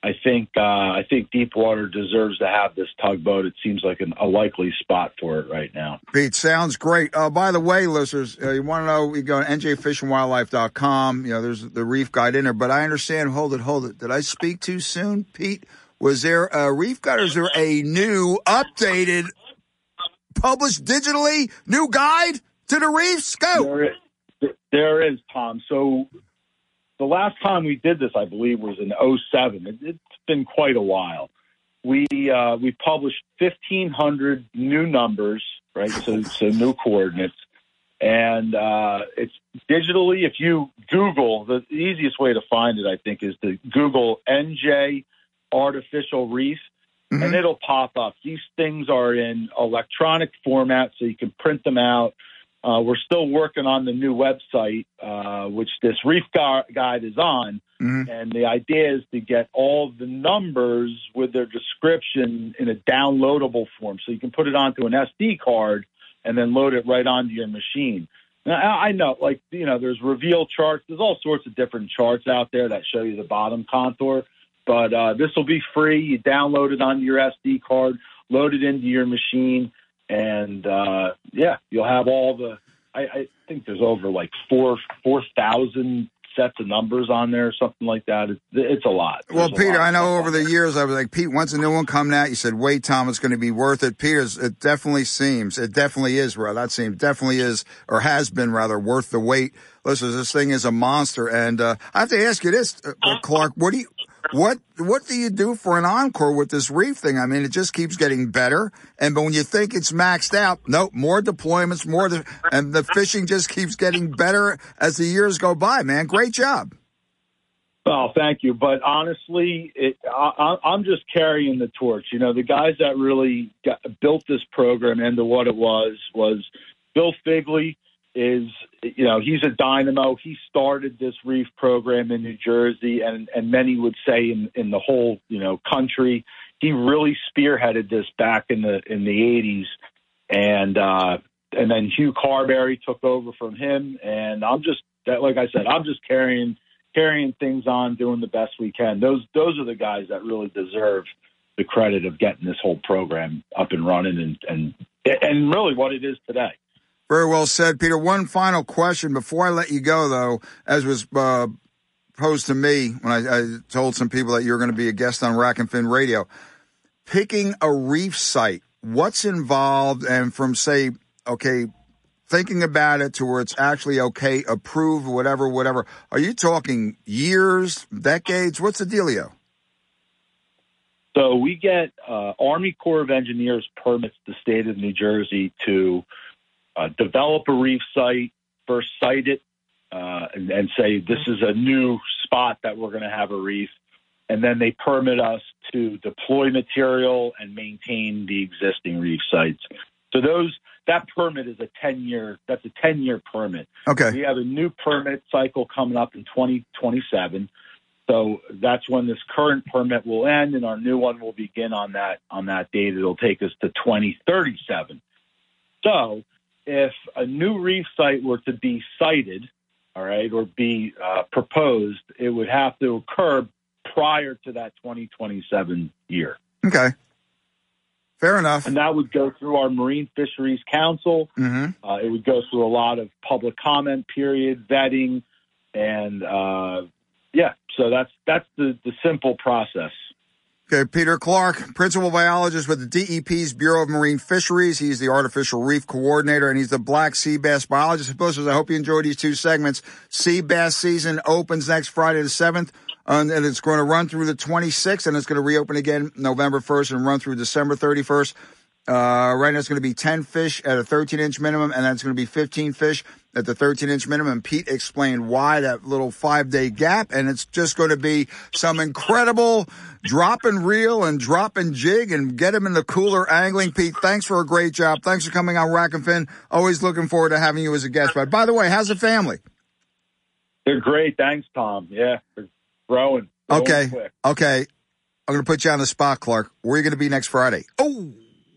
[SPEAKER 12] I think uh, I think Deepwater deserves to have this tugboat. It seems like an, a likely spot for it right now.
[SPEAKER 2] Pete, sounds great. Uh, by the way, listeners, uh, you want to know, you go to N J fish and wildlife dot com. You know, there's the reef guide in there. But I understand, hold it, hold it. Did I speak too soon, Pete? Was there a reef guide or is there a new, updated, published digitally, new guide to the reefs? Go.
[SPEAKER 12] There is, there is Tom. So the last time we did this, I believe, was in oh seven. It, it's been quite a while. We uh, we published fifteen hundred new numbers, right? So, so new coordinates. And uh, it's digitally, if you Google, the easiest way to find it, I think, is to Google N J artificial reef, mm-hmm. and it'll pop up. These things are in electronic format, so you can print them out. Uh, we're still working on the new website, uh, which this reef gu- guide is on, mm-hmm. and the idea is to get all the numbers with their description in a downloadable form, so you can put it onto an S D card and then load it right onto your machine. Now, I know, like, you know, there's reveal charts. There's all sorts of different charts out there that show you the bottom contour. But uh, this will be free. You download it onto your S D card, load it into your machine, and, uh, yeah, you'll have all the – I think there's over like four four thousand sets of numbers on there or something like that. It's, it's a lot. There's
[SPEAKER 2] well, Peter,
[SPEAKER 12] lot
[SPEAKER 2] I know over the years I was like, Pete, when's a new one coming out? You said, wait, Tom, it's going to be worth it. Peter's, it definitely seems, it definitely is, rather, that seems, definitely is, or has been rather, worth the wait. Listen, this thing is a monster. And uh, I have to ask you this, uh, Clark, what do you – What what do you do for an encore with this reef thing? I mean, it just keeps getting better. And but when you think it's maxed out, nope, more deployments, more, de- and the fishing just keeps getting better as the years go by, man. Great job.
[SPEAKER 12] Well, thank you. But honestly, it, I, I'm just carrying the torch. You know, the guys that really got, built this program into what it was, was Bill Figley. Is, you know, he's a dynamo. He started this reef program in New Jersey, and, and many would say in, in the whole, you know, country. He really spearheaded this back in the in the eighties, and uh, and then Hugh Carberry took over from him. And I'm just, like I said, I'm just carrying carrying things on, doing the best we can. Those those are the guys that really deserve the credit of getting this whole program up and running, and and and really what it is today.
[SPEAKER 2] Very well said, Peter. One final question before I let you go, though, as was uh, posed to me when I, I told some people that you're going to be a guest on Rack and Fin Radio. Picking a reef site, what's involved, and from, say, okay, thinking about it to where it's actually okay, approved, whatever, whatever. Are you talking years, decades? What's the dealio?
[SPEAKER 12] So we get uh, Army Corps of Engineers permits the state of New Jersey to Uh, develop a reef site, first site it, uh, and, and say this is a new spot that we're going to have a reef, and then they permit us to deploy material and maintain the existing reef sites. So those that permit is a ten-year. That's a ten-year permit.
[SPEAKER 2] Okay.
[SPEAKER 12] We have a new permit cycle coming up in twenty twenty-seven. So that's when this current permit will end, and our new one will begin on that on that date. It'll take us to twenty thirty-seven. So if a new reef site were to be sited, all right, or be uh, proposed, it would have to occur prior to that twenty twenty-seven year.
[SPEAKER 2] Okay. Fair enough.
[SPEAKER 12] And that would go through our Marine Fisheries Council.
[SPEAKER 2] Mm-hmm.
[SPEAKER 12] Uh, it would go through a lot of public comment period, vetting, and, uh, yeah, so that's that's the, the simple process.
[SPEAKER 2] Okay, Peter Clark, principal biologist with the D E P's Bureau of Marine Fisheries. He's the artificial reef coordinator, and he's the black sea bass biologist. Listeners, I hope you enjoyed these two segments. Sea bass season opens next Friday the seventh, and it's going to run through the twenty-sixth, and it's going to reopen again November first and run through December thirty-first. Uh, right now it's going to be ten fish at a thirteen inch minimum, and then it's going to be fifteen fish at the thirteen inch minimum. Pete explained why that little five day gap, and it's just going to be some incredible drop and reel and drop and jig and get him in the cooler angling. Pete, thanks for a great job. Thanks for coming on Rack and Fin. Always looking forward to having you as a guest. But by the way, how's the family?
[SPEAKER 12] They're great. Thanks, Tom. Yeah, they're growing. growing
[SPEAKER 2] Okay.
[SPEAKER 12] Quick.
[SPEAKER 2] Okay. I'm going to put you on the spot, Clark. Where are you going to be next Friday? Oh,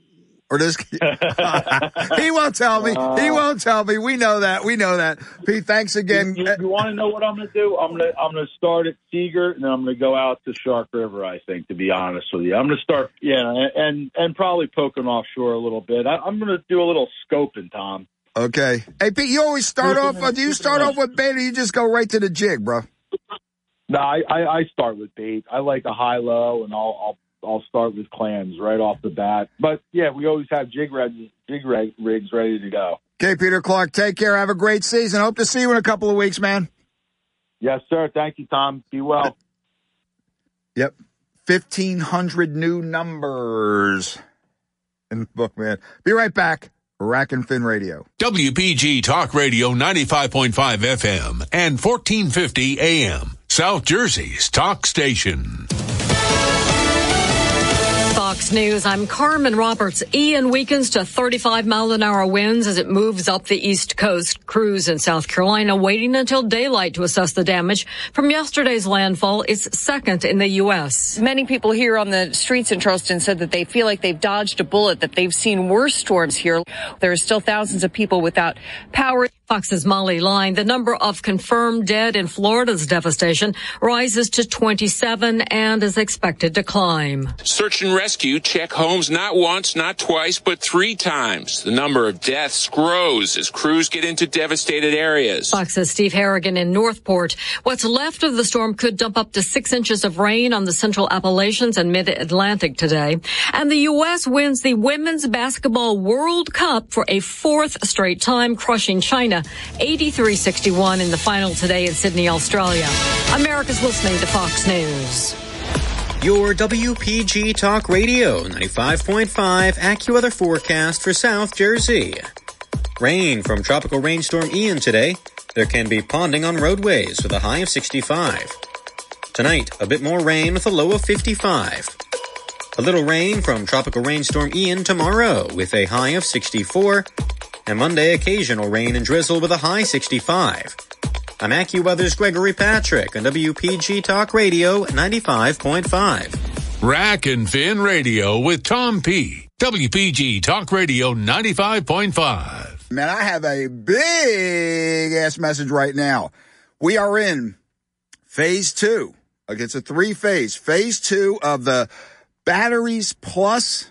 [SPEAKER 2] Or does he won't tell me.
[SPEAKER 12] Uh,
[SPEAKER 2] he won't tell me. We know that. We know that. Pete, thanks again.
[SPEAKER 12] You, you, you want to know what I'm going to do? I'm going to I'm going to start at Seagirt, and then I'm going to go out to Shark River. I think, to be honest with you, I'm going to start, yeah, and and, and probably poking offshore a little bit. I, I'm going to do a little scoping, Tom.
[SPEAKER 2] Okay. Hey, Pete, you always start off. Uh, do you start off with bait, or you just go right to the jig, bro?
[SPEAKER 12] No, I, I, I start with bait. I like a high low, and I'll. I'll I'll start with clams right off the bat. But, yeah, we always have jig rigs, jig rigs ready to go.
[SPEAKER 2] Okay, Peter Clark, take care. Have a great season. Hope to see you in a couple of weeks, man.
[SPEAKER 12] Yes, sir. Thank you, Tom. Be well.
[SPEAKER 2] Yep. fifteen hundred new numbers in the book, man. Be right back. Rack and Fin Radio.
[SPEAKER 1] W P G Talk Radio ninety-five point five F M and fourteen fifty A M. South Jersey's talk station.
[SPEAKER 3] Fox News, I'm Carmen Roberts. Ian weakens to thirty-five mile an hour winds as it moves up the East Coast. Crews in South Carolina waiting until daylight to assess the damage from yesterday's landfall. It's second in the U S.
[SPEAKER 22] Many people here on the streets in Charleston said that they feel like they've dodged a bullet, that they've seen worse storms here. There are still thousands of people without power.
[SPEAKER 3] Fox's Molly Line. The number of confirmed dead in Florida's devastation rises to twenty-seven and is expected to climb.
[SPEAKER 23] Search and rescue check homes not once, not twice, but three times. The number of deaths grows as crews get into devastated areas.
[SPEAKER 3] Fox's Steve Harrigan in Northport. What's left of the storm could dump up to six inches of rain on the central Appalachians and mid-Atlantic today. And the U S wins the Women's Basketball World Cup for a fourth straight time, crushing China eighty-three sixty-one in the final today in Sydney, Australia. America's listening to Fox News.
[SPEAKER 24] Your W P G Talk Radio ninety-five point five AccuWeather forecast for South Jersey. Rain from tropical rainstorm Ian today. There can be ponding on roadways with a high of sixty-five. Tonight, a bit more rain with a low of fifty-five. A little rain from tropical rainstorm Ian tomorrow with a high of sixty-four. And Monday, occasional rain and drizzle with a high sixty-five. I'm AccuWeather's Gregory Patrick on W P G Talk Radio ninety-five point five.
[SPEAKER 1] Rack and Fin Radio with Tom P. W P G Talk Radio ninety-five point five.
[SPEAKER 2] Man, I have a big-ass message right now. We are in phase two. Like, it's a three-phase. Phase two of the Batteries Plus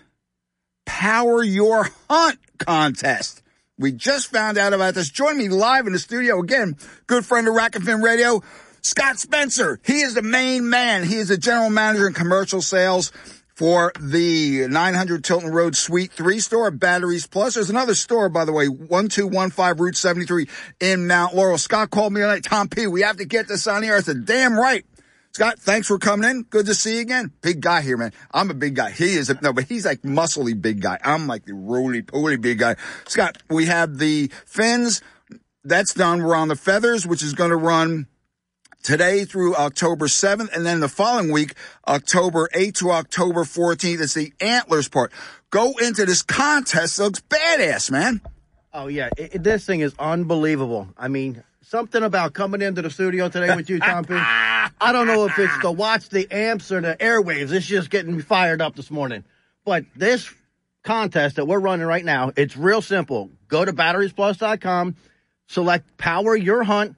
[SPEAKER 2] Power Your Hunt contest. We just found out about this. Join me live in the studio again. Good friend of Rack and Fin Radio, Scott Spencer. He is the main man. He is the general manager in commercial sales for the nine hundred Tilton Road Suite three store, Batteries Plus. There's another store, by the way, one two one five Route seventy-three in Mount Laurel. Scott called me tonight. Tom P., we have to get this on here. I said, damn right. Scott, thanks for coming in. Good to see you again. Big guy here, man. I'm a big guy. He is a, no, but he's like muscly big guy. I'm like the roly-poly big guy. Scott, we have the fins. That's done. We're on the feathers, which is going to run today through October seventh. And then the following week, October eighth to October fourteenth. It's the antlers part. Go into this contest. It looks badass, man.
[SPEAKER 25] Oh, yeah. It, it, this thing is unbelievable. I mean, something about coming into the studio today with you, Tom P. I don't know if it's to watch the amps or the airwaves. It's just getting me fired up this morning. But this contest that we're running right now, it's real simple. Go to batteries plus dot com, select Power Your Hunt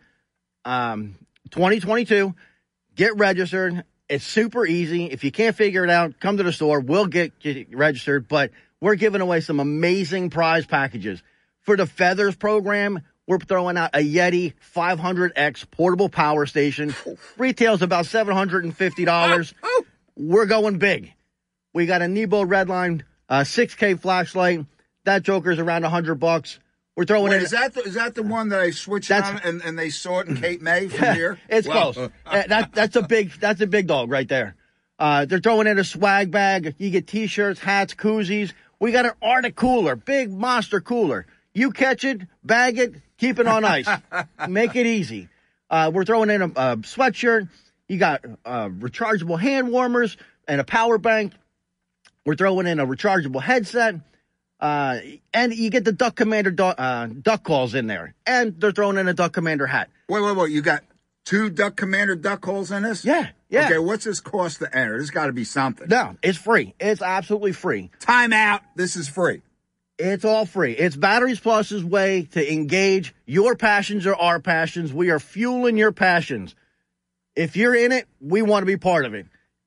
[SPEAKER 25] um, twenty twenty-two, get registered. It's super easy. If you can't figure it out, come to the store. We'll get you registered. But we're giving away some amazing prize packages. For the Feathers program, we're throwing out a Yeti five hundred X portable power station. Retails about seven hundred fifty dollars. We're going big. We got a Nebo Redline uh, six K flashlight. That joker's around one hundred bucks. We're throwing
[SPEAKER 2] Wait,
[SPEAKER 25] in.
[SPEAKER 2] Is that the, is that the one that I switched
[SPEAKER 25] That's-
[SPEAKER 2] on and, and they saw it in Cape May from here?
[SPEAKER 25] It's
[SPEAKER 2] Wow.
[SPEAKER 25] close. Uh, that, that's a big that's a big dog right there. Uh, they're throwing in a swag bag. You get T-shirts, hats, koozies. We got an Arctic cooler, big monster cooler. You catch it, bag it, keep it on ice. Make it easy. Uh, we're throwing in a, a sweatshirt. You got uh, rechargeable hand warmers and a power bank. We're throwing in a rechargeable headset. Uh, and you get the Duck Commander du- uh, duck calls in there. And they're throwing in a Duck Commander hat.
[SPEAKER 2] Wait, wait, wait. You got two Duck Commander duck holes in this?
[SPEAKER 25] Yeah, yeah.
[SPEAKER 2] Okay, what's this cost to enter? There's got to be something.
[SPEAKER 25] No, it's free. It's absolutely free.
[SPEAKER 2] Time out. This is free.
[SPEAKER 25] It's all free. It's Batteries Plus's way to engage. Your passions are our passions. We are fueling your passions. If you're in it, we want to be part of it.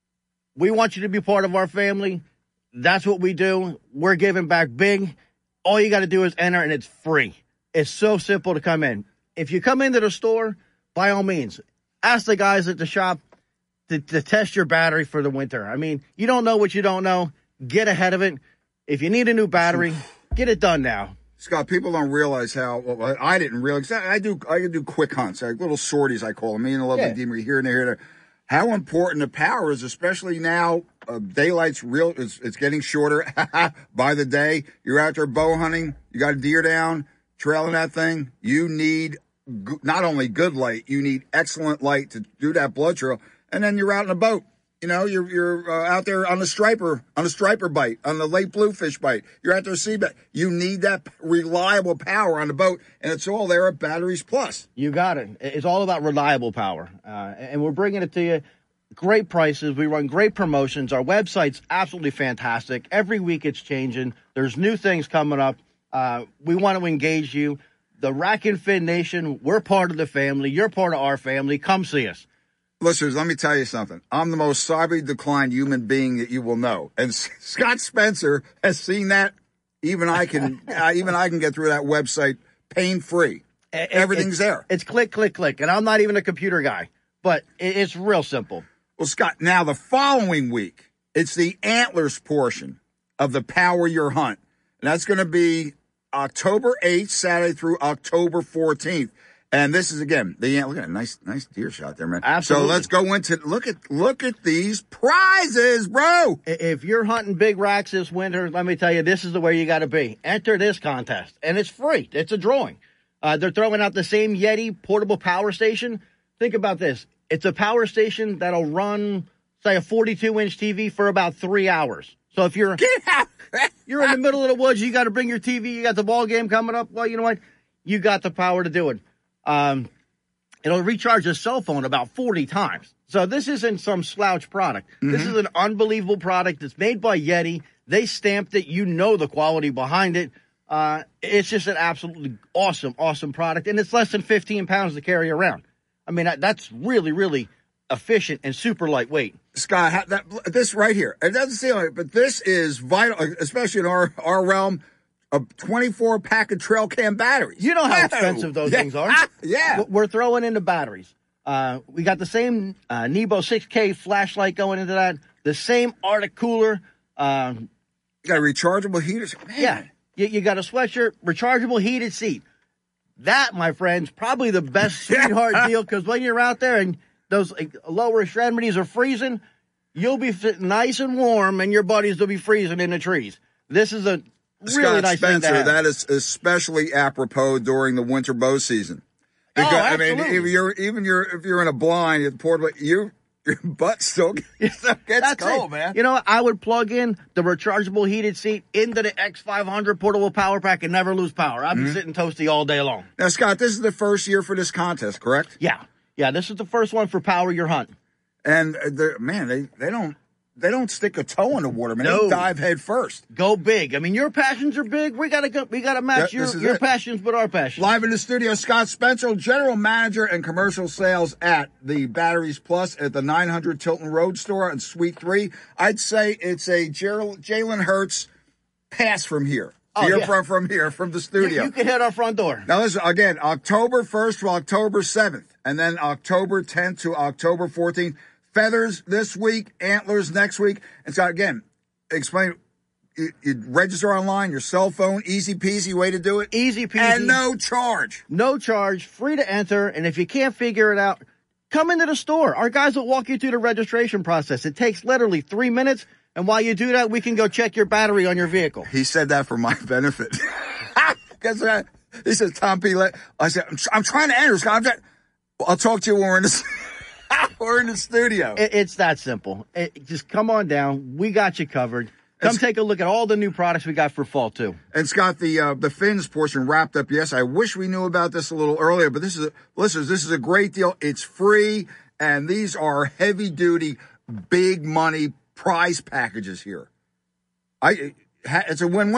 [SPEAKER 25] We want you to be part of our family. That's what we do. We're giving back big. All you got to do is enter, and it's free. It's so simple to come in. If you come into the store, by all means, ask the guys at the shop to, to test your battery for the winter. I mean, you don't know what you don't know. Get ahead of it. If you need a new battery, get it done now.
[SPEAKER 2] Scott, people don't realize how, well, I didn't realize, I do I do quick hunts, like little sorties, I call them. Me and the lovely
[SPEAKER 25] Yeah.
[SPEAKER 2] Deemer here and there, here and there. How important the power is, especially now. Uh, daylight's real, it's, it's getting shorter by the day. You're out there bow hunting, you got a deer down, trailing that thing. You need g- not only good light, you need excellent light to do that blood trail. And then you're out in a boat. You know, you're you're uh, out there on the striper, on the striper bite, on the lake bluefish bite. You're out there sea bait. You need that reliable power on the boat, and it's all there at Batteries Plus.
[SPEAKER 25] You got it. It's all about reliable power, uh, and we're bringing it to you. Great prices. We run great promotions. Our website's absolutely fantastic. Every week it's changing. There's new things coming up. Uh, we want to engage you. The Rack and Fin Nation, we're part of the family. You're part of our family. Come see us.
[SPEAKER 2] Listeners, let me tell you something. I'm the most cyberly declined human being that you will know. And S- Scott Spencer has seen that. Even I can uh, even I can get through that website pain-free.
[SPEAKER 25] It-
[SPEAKER 2] Everything's
[SPEAKER 25] it's,
[SPEAKER 2] there.
[SPEAKER 25] It's click, click, click. And I'm not even a computer guy, but it, it's real simple.
[SPEAKER 2] Well, Scott, now the following week, it's the antlers portion of the Power Your Hunt. And that's going to be October eighth, Saturday through October fourteenth. And this is, again, the look at a nice, nice deer shot there, man.
[SPEAKER 25] Absolutely.
[SPEAKER 2] So let's go into, look at, look at these prizes, bro.
[SPEAKER 25] If you're hunting big racks this winter, let me tell you, this is the way you got to be. Enter this contest, and it's free. It's a drawing. Uh, they're throwing out the same Yeti portable power station. Think about this. It's a power station that'll run, say, a forty-two inch T V for about three hours. So if you're you're in the middle of the woods, you got to bring your T V, you got the ball game coming up, well, you know what? You got the power to do it. Um, it'll recharge a cell phone about forty times. So this isn't some slouch product. Mm-hmm. This is an unbelievable product. It's made by Yeti. They stamped it. You know the quality behind it. Uh, it's just an absolutely awesome, awesome product. And it's less than fifteen pounds to carry around. I mean, that, that's really, really efficient and super lightweight.
[SPEAKER 2] Scott, that, this right here, it doesn't seem like it, but this is vital, especially in our, our realm. A twenty-four pack of trail cam batteries.
[SPEAKER 25] You know how
[SPEAKER 2] Whoa.
[SPEAKER 25] expensive those
[SPEAKER 2] yeah.
[SPEAKER 25] things are.
[SPEAKER 2] Yeah.
[SPEAKER 25] We're throwing in the batteries. Uh, we got the same uh, Nebo six K flashlight going into that. The same Arctic cooler. Um,
[SPEAKER 2] you got a rechargeable heater. Man.
[SPEAKER 25] Yeah. You, you got a sweatshirt, rechargeable heated seat. That, my friends, probably the best sweetheart deal, because when you're out there and those like, lower extremities are freezing, you'll be sitting nice and warm, and your buddies will be freezing in the trees. This is a really
[SPEAKER 2] Scott
[SPEAKER 25] nice
[SPEAKER 2] Spencer,
[SPEAKER 25] thing to have.
[SPEAKER 2] that is especially apropos during the winter bow season. Because,
[SPEAKER 25] oh,
[SPEAKER 2] I mean,
[SPEAKER 25] absolutely.
[SPEAKER 2] if you're even you're if you're in a blind, it's portable, you your butt still gets, gets
[SPEAKER 25] That's
[SPEAKER 2] cold,
[SPEAKER 25] it.
[SPEAKER 2] man.
[SPEAKER 25] You know what? I would plug in the rechargeable heated seat into the X five hundred portable power pack and never lose power. I'd be
[SPEAKER 2] Mm-hmm.
[SPEAKER 25] sitting toasty all day long.
[SPEAKER 2] Now, Scott, this is the first year for this contest, correct?
[SPEAKER 25] Yeah. Yeah, this is the first one for Power Your Hunt.
[SPEAKER 2] And they're- man, they they don't they don't stick a toe in the water, man.
[SPEAKER 25] No.
[SPEAKER 2] They dive head first.
[SPEAKER 25] Go big. I mean, your passions are big. We gotta go, we gotta match
[SPEAKER 2] Yeah,
[SPEAKER 25] your,
[SPEAKER 2] this is
[SPEAKER 25] your
[SPEAKER 2] it.
[SPEAKER 25] passions with our passions.
[SPEAKER 2] Live in the studio, Scott Spencer, General Manager and Commercial Sales at the Batteries Plus at the nine hundred Tilton Road store in Suite three. I'd say it's a Ger- Jalen Hurts pass from here.
[SPEAKER 25] Oh,
[SPEAKER 2] Here
[SPEAKER 25] yeah.
[SPEAKER 2] from, from here, from the
[SPEAKER 25] You,
[SPEAKER 2] studio.
[SPEAKER 25] you can hit our front door.
[SPEAKER 2] Now listen, again, October first to October seventh, and then October tenth to October fourteenth. Feathers this week, antlers next week. And so again, explain, you, you register online, your cell phone, easy peasy way to do it.
[SPEAKER 25] Easy peasy.
[SPEAKER 2] And no charge.
[SPEAKER 25] No charge, free to enter. And if you can't figure it out, come into the store. Our guys will walk you through the registration process. It takes literally three minutes. And while you do that, we can go check your battery on your vehicle.
[SPEAKER 2] He said that for my benefit. Guess what? He says, Tom P. Let, I said, I'm, I'm trying to enter. Scott. I'm trying, I'll talk to you when we're in the, we're in the studio.
[SPEAKER 25] It, it's that simple. It, just come on down. We got you covered. Come take a look at all the new products we got for fall, too.
[SPEAKER 2] And Scott, the uh, the fins portion wrapped up. Yes, I wish we knew about this a little earlier, but this is, a, listeners, this is a great deal. It's free, and these are heavy-duty, big money prize packages here. I, it's a win-win.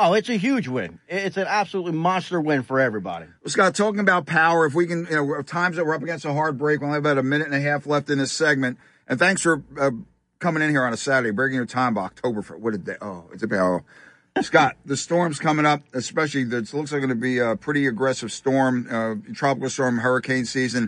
[SPEAKER 25] Oh, it's a huge win. It's an absolutely monster win for everybody.
[SPEAKER 2] Scott, talking about power, if we can, you know, times that we're up against a hard break, we only have about a minute and a half left in this segment. And thanks for uh, coming in here on a Saturday, breaking your time by October. For, what did they, oh, it's about, oh. Scott, the storm's coming up, especially, the, it looks like going to be a pretty aggressive storm, uh, tropical storm, hurricane season.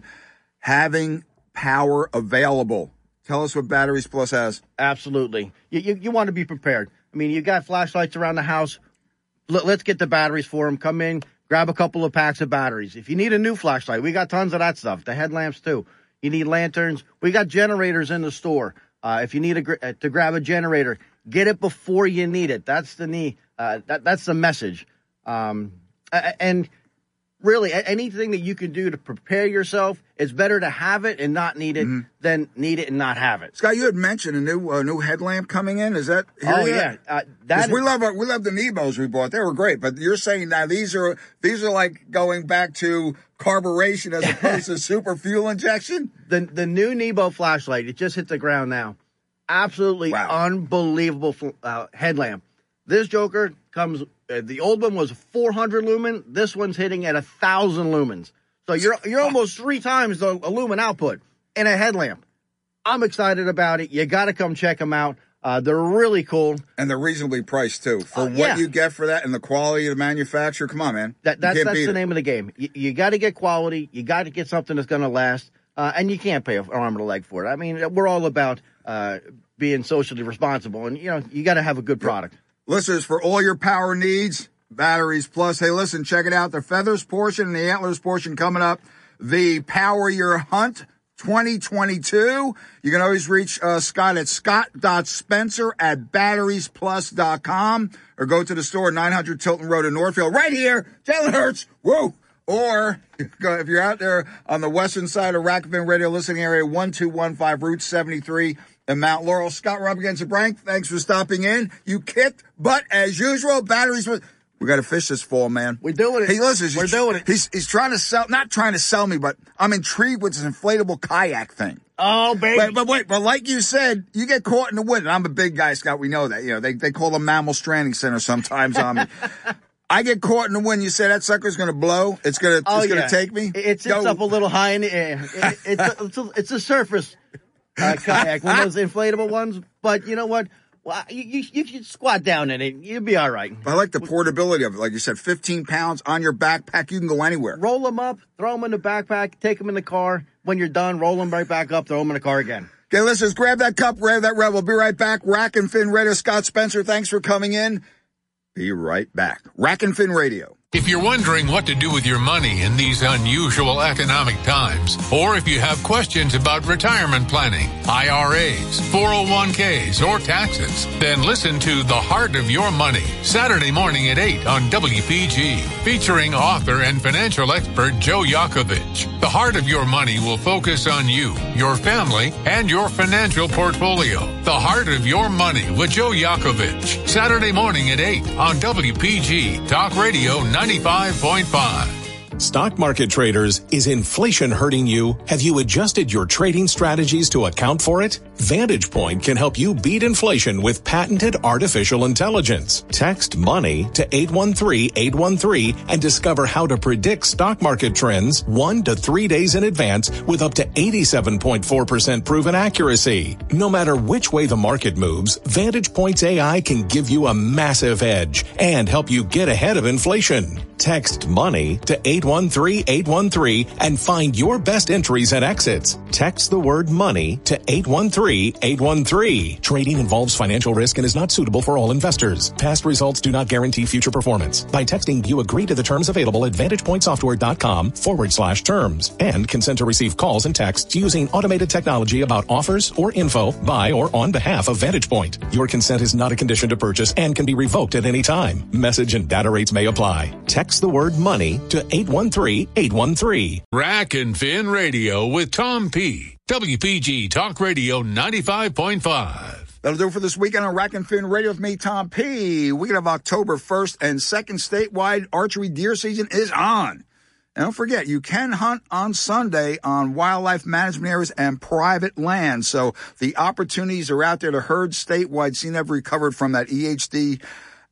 [SPEAKER 2] Having power available. Tell us what Batteries Plus has.
[SPEAKER 25] Absolutely. You, you, you want to be prepared. I mean, you got flashlights around the house. Let's get the batteries for them. Come in, grab a couple of packs of batteries. If you need a new flashlight, we got tons of that stuff. The headlamps, too. You need lanterns. We got generators in the store. Uh, if you need a, to grab a generator, get it before you need it. That's the need. Uh, that, that's the message. Um, and really, anything that you can do to prepare yourself, it's better to have it and not need it mm-hmm. than need it and not have it.
[SPEAKER 2] Scott, you had mentioned a new uh, new headlamp coming in. Is that here
[SPEAKER 25] oh
[SPEAKER 2] yet?
[SPEAKER 25] yeah, uh, that
[SPEAKER 2] we love our, we love the Nebos we bought. They were great, but you're saying now these are these are like going back to carburation as opposed to super fuel injection.
[SPEAKER 25] The the new Nebo flashlight, it just hit the ground now. Absolutely wow. unbelievable uh, headlamp. This joker comes. Uh, the old one was four hundred lumen. This one's hitting at one thousand lumens. So you're you're almost three times the lumen output in a headlamp. I'm excited about it. You got to come check them out. Uh, they're really cool.
[SPEAKER 2] And they're reasonably priced, too. For
[SPEAKER 25] uh,
[SPEAKER 2] what
[SPEAKER 25] yeah.
[SPEAKER 2] you get for that and the quality of the manufacturer, come on, man.
[SPEAKER 25] That, that's that's the
[SPEAKER 2] it.
[SPEAKER 25] name of the game. You, you got to get quality. You got to get something that's going to last. Uh, and you can't pay an arm and a leg for it. I mean, we're all about uh, being socially responsible. And, you know, you got to have a good product.
[SPEAKER 2] Listeners, for all your power needs, Batteries Plus. Hey, listen, check it out. The feathers portion and the antlers portion coming up. The Power Your Hunt twenty twenty-two. You can always reach uh, Scott at scott.spencer at batteries plus dot com or go to the store nine hundred Tilton Road in Northfield. Right here, Jalen Hurts. Whoa. Or if you're out there on the western side of Rackfin Radio listening area, one two one five Route seventy-three in Mount Laurel. Scott Rob against the Brank. Thanks for stopping in. You kicked butt as usual. Batteries. We got to fish this fall, man.
[SPEAKER 25] We're doing it.
[SPEAKER 2] He listens.
[SPEAKER 25] We're doing it.
[SPEAKER 2] He's he's trying to sell, not trying to sell me, but I'm intrigued with this inflatable kayak thing.
[SPEAKER 25] Oh, baby.
[SPEAKER 2] But, but wait, but like you said, you get caught in the wind. And I'm a big guy, Scott. We know that. You know, they they call them Mammal Stranding Center sometimes on me. I get caught in the wind. You say that sucker's going to blow. It's going to.
[SPEAKER 25] Oh,
[SPEAKER 2] it's
[SPEAKER 25] yeah.
[SPEAKER 2] going to take me.
[SPEAKER 25] It sits Go. up a little high in the air. It, it's, a, it's, a, it's a surface uh, kayak, one of those inflatable ones. But you know what? Well, you, you, you should squat down in it. You'll be all right.
[SPEAKER 2] I like the portability of it. Like you said, fifteen pounds on your backpack. You can go anywhere.
[SPEAKER 25] Roll them up, throw them in the backpack, take them in the car. When you're done, roll them right back up, throw them in the car again.
[SPEAKER 2] Okay, listeners, grab that cup, grab that red. We'll be right back. Rack and Fin Radio. Scott Spencer, thanks for coming in. Be right back. Rack and Fin Radio.
[SPEAKER 1] If you're wondering what to do with your money in these unusual economic times, or if you have questions about retirement planning, I R As, four oh one k's, or taxes, then listen to The Heart of Your Money, Saturday morning at eight on W P G, featuring author and financial expert Joe Yakovich. The Heart of Your Money will focus on you, your family, and your financial portfolio. The Heart of Your Money with Joe Yakovich, Saturday morning at eight on W P G, Talk Radio ninety-five point five.
[SPEAKER 20] Stock market traders, is inflation hurting you? Have you adjusted your trading strategies to account for it? Vantage Point can help you beat inflation with patented artificial intelligence. Text MONEY to eight one three eight one three and discover how to predict stock market trends one to three days in advance with up to eighty-seven point four percent proven accuracy. No matter which way the market moves, Vantage Point's A I can give you a massive edge and help you get ahead of inflation. Text MONEY to eight one three eight one three and find your best entries and exits. Text the word MONEY to eight one three eight one three. Trading involves financial risk and is not suitable for all investors. Past results do not guarantee future performance. By texting, you agree to the terms available at vantagepointsoftware.com forward slash terms and consent to receive calls and texts using automated technology about offers or info by or on behalf of Vantage Point. Your consent is not a condition to purchase and can be revoked at any time. Message and data rates may apply. Text the word MONEY to eight one three eight one three.
[SPEAKER 1] Rack and Fin Radio with Tom P. W P G Talk Radio ninety-five point five.
[SPEAKER 2] That'll do it for this weekend on Rack and Fin Radio with me, Tom P. Weekend of October first and second statewide archery deer season is on. And don't forget, you can hunt on Sunday on wildlife management areas and private land. So the opportunities are out there to herd statewide. C N E V recovered from that E H D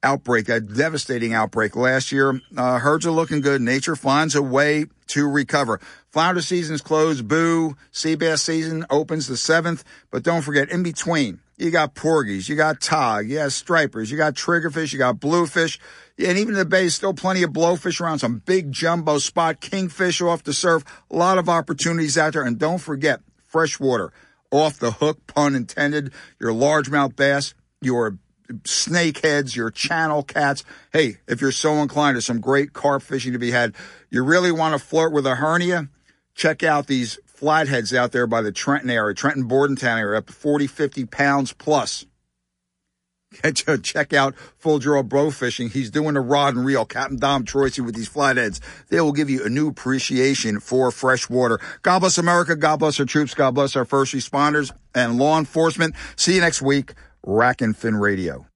[SPEAKER 2] outbreak, a devastating outbreak last year. Uh, herds are looking good. Nature finds a way to recover. Flounder season's closed. Boo. Sea bass season opens the seventh. But don't forget, in between, you got porgies, you got tog, you got stripers, you got triggerfish, you got bluefish. And even in the bay, still plenty of blowfish around, some big jumbo spot, kingfish off the surf. A lot of opportunities out there. And don't forget, freshwater, off the hook, pun intended. Your largemouth bass, your snakeheads, your channel cats. Hey, if you're so inclined, there's some great carp fishing to be had. You really want to flirt with a hernia? Check out these flatheads out there by the Trenton area, Trenton Bordentown area, up to forty, fifty pounds plus. Check out Full Draw Bro Fishing. He's doing a rod and reel. Captain Dom Troisi with these flatheads. They will give you a new appreciation for freshwater. God bless America. God bless our troops. God bless our first responders and law enforcement. See you next week. Rack and Fin Radio.